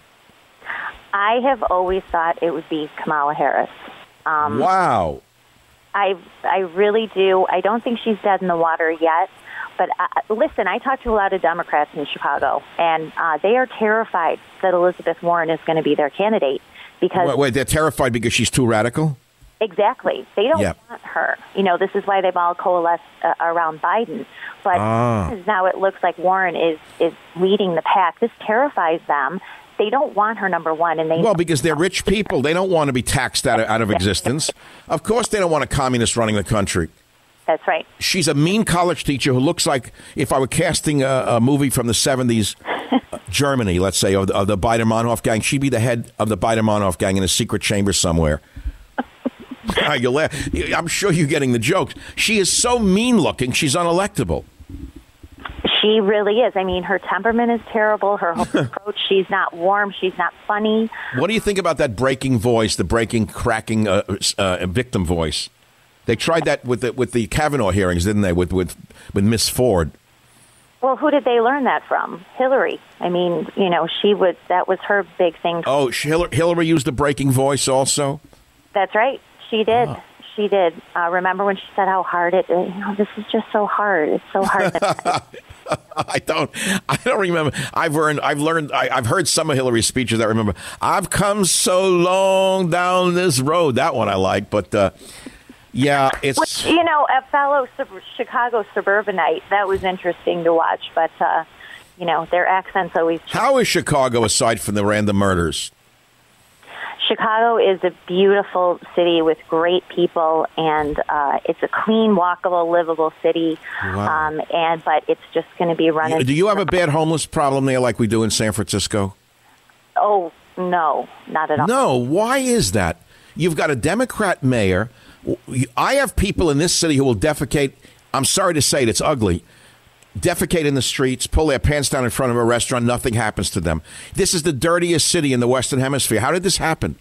I have always thought it would be Kamala Harris. Um, wow. I, I really do. I don't think she's dead in the water yet. But uh, listen, I talked to a lot of Democrats in Chicago, and uh, they are terrified that Elizabeth Warren is going to be their candidate because wait, wait, they're terrified because she's too radical? Exactly. They don't yep. want her. You know, this is why they've all coalesced uh, around Biden. But ah. now it looks like Warren is, is leading the pack. This terrifies them. They don't want her, number one. and they Well, because they're rich people. They don't want to be taxed out of, out of existence. Of course they don't want a communist running the country. That's right. She's a mean college teacher who looks like, if I were casting a, a movie from the seventies, uh, Germany, let's say, of the, of the Baader-Meinhof gang, she'd be the head of the Baader-Meinhof gang in a secret chamber somewhere. you laugh. I'm sure you're getting the jokes. She is so mean-looking, she's unelectable. She really is. I mean, her temperament is terrible. Her whole approach, she's not warm. She's not funny. What do you think about that breaking voice, the breaking, cracking uh, uh, victim voice? They tried that with the, with the Kavanaugh hearings, didn't they, with with with Miss Ford? Well, who did they learn that from? Hillary. I mean, you know, she would. That was her big thing. Oh, she, Hillary used the breaking voice also? That's right. She did. Oh. she did. Uh, remember when she said how hard it is? You know, this is just so hard. It's so hard. I don't. I don't remember. I've learned. I've learned. I, I've heard some of Hillary's speeches. I remember. I've come so long down this road. That one I like. But uh, yeah, it's Which, you know, a fellow sub- Chicago suburbanite. That was interesting to watch. But uh, you know, their accents always change. How is Chicago aside from the random murders? Chicago is a beautiful city with great people, and uh, it's a clean, walkable, livable city. Wow. Um, and but it's just going to be running. Do you have a bad homeless problem there like we do in San Francisco? Oh, no, not at all. No. Why is that? You've got a Democrat mayor. I have people in this city who will defecate. I'm sorry to say it, it's ugly. Defecate in the streets, pull their pants down in front of a restaurant, nothing happens to them. This is the dirtiest city in the Western Hemisphere. How did this happen?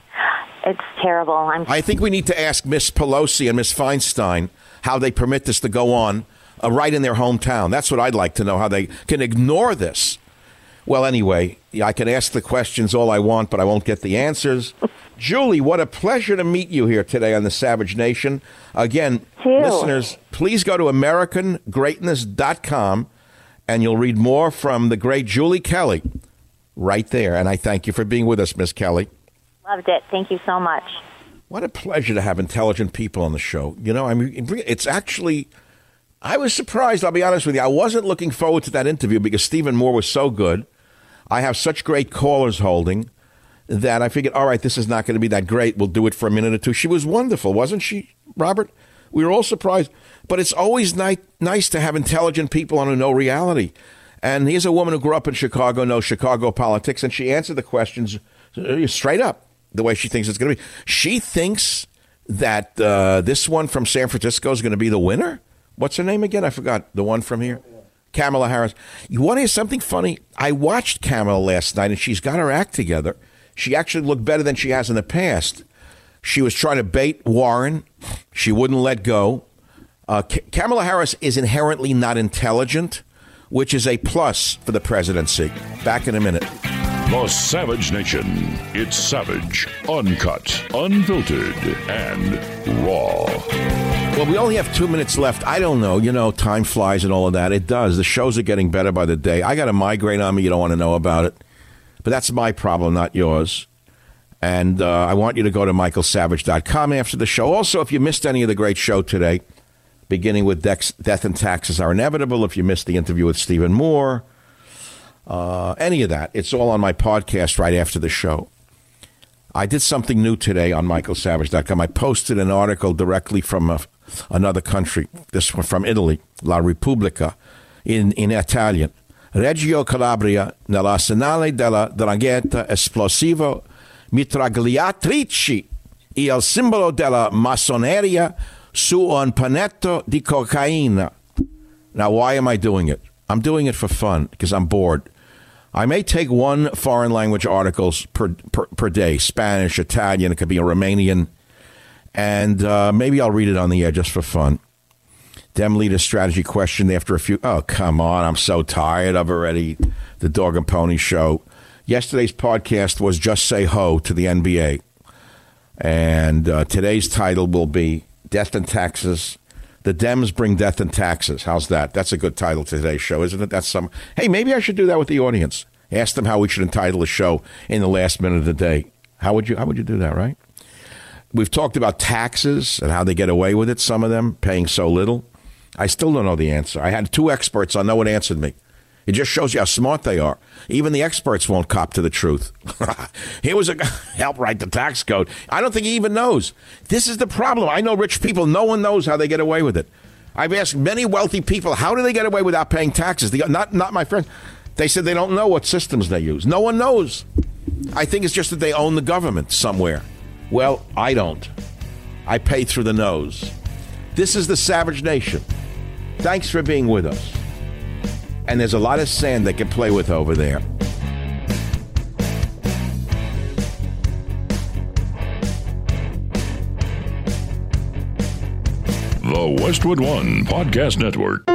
It's terrible. I'm I think we need to ask Miss Pelosi and Miss Feinstein how they permit this to go on uh, right in their hometown. That's what I'd like to know, how they can ignore this. Well, anyway, I can ask the questions all I want, but I won't get the answers. Julie, what a pleasure to meet you here today on the Savage Nation. Again, Too. listeners, please go to American Greatness dot com and you'll read more from the great Julie Kelly right there. And I thank you for being with us, Miss Kelly. Loved it. Thank you so much. What a pleasure to have intelligent people on the show. You know, I mean, it's actually, I was surprised, I'll be honest with you. I wasn't looking forward to that interview because Stephen Moore was so good. I have such great callers holding that I figured, all right, this is not going to be that great. We'll do it for a minute or two. She was wonderful, wasn't she, Robert? We were all surprised. But it's always ni- nice to have intelligent people on who know reality. And here's a woman who grew up in Chicago, knows Chicago politics, and she answered the questions straight up the way she thinks it's going to be. She thinks that uh, this one from San Francisco is going to be the winner. What's her name again? I forgot. The one from here. Kamala Harris. You want to hear something funny? I watched Kamala last night, and she's got her act together. She actually looked better than she has in the past. She was trying to bait Warren. She wouldn't let go. Uh, K- Kamala Harris is inherently not intelligent, which is a plus for the presidency. Back in a minute. The Savage Nation. It's savage, uncut, unfiltered, and raw. Well, we only have two minutes left. I don't know. You know, time flies and all of that. It does. The shows are getting better by the day. I got a migraine on me. You don't want to know about it. But that's my problem, not yours. And uh, I want you to go to Michael Savage dot com after the show. Also, if you missed any of the great show today, beginning with Dex, Death and Taxes Are Inevitable, if you missed the interview with Stephen Moore, uh, any of that, it's all on my podcast right after the show. I did something new today on Michael Savage dot com. I posted an article directly from a, another country, this one from Italy, La Repubblica, in, in Italian. Reggio Calabria, nell'arsenale della drangheta esplosivo mitragliatrici, il simbolo della massoneria su un panetto di cocaina. Now, why am I doing it? I'm doing it for fun because I'm bored. I may take one foreign language articles per, per, per day, Spanish, Italian, it could be a Romanian, and uh, maybe I'll read it on the air just for fun. Dem leader strategy question after a few. Oh, come on. I'm so tired of already the Dog and Pony show. Yesterday's podcast was Just Say Ho to the N B A. And uh, today's title will be Death and Taxes. The Dems Bring Death and Taxes. How's that? That's a good title to today's show, isn't it? That's some. Hey, maybe I should do that with the audience. Ask them how we should entitle the show in the last minute of the day. How would you, how would you do that, right? We've talked about taxes and how they get away with it, some of them paying so little. I still don't know the answer. I had two experts on. No one answered me. It just shows you how smart they are. Even the experts won't cop to the truth. Here was a guy, help write the tax code. I don't think he even knows. This is the problem. I know rich people. No one knows how they get away with it. I've asked many wealthy people, how do they get away without paying taxes? The, not, not my friends. They said they don't know what systems they use. No one knows. I think it's just that they own the government somewhere. Well, I don't. I pay through the nose. This is the Savage Nation. Thanks for being with us. And there's a lot of sand they can play with over there. The Westwood One Podcast Network.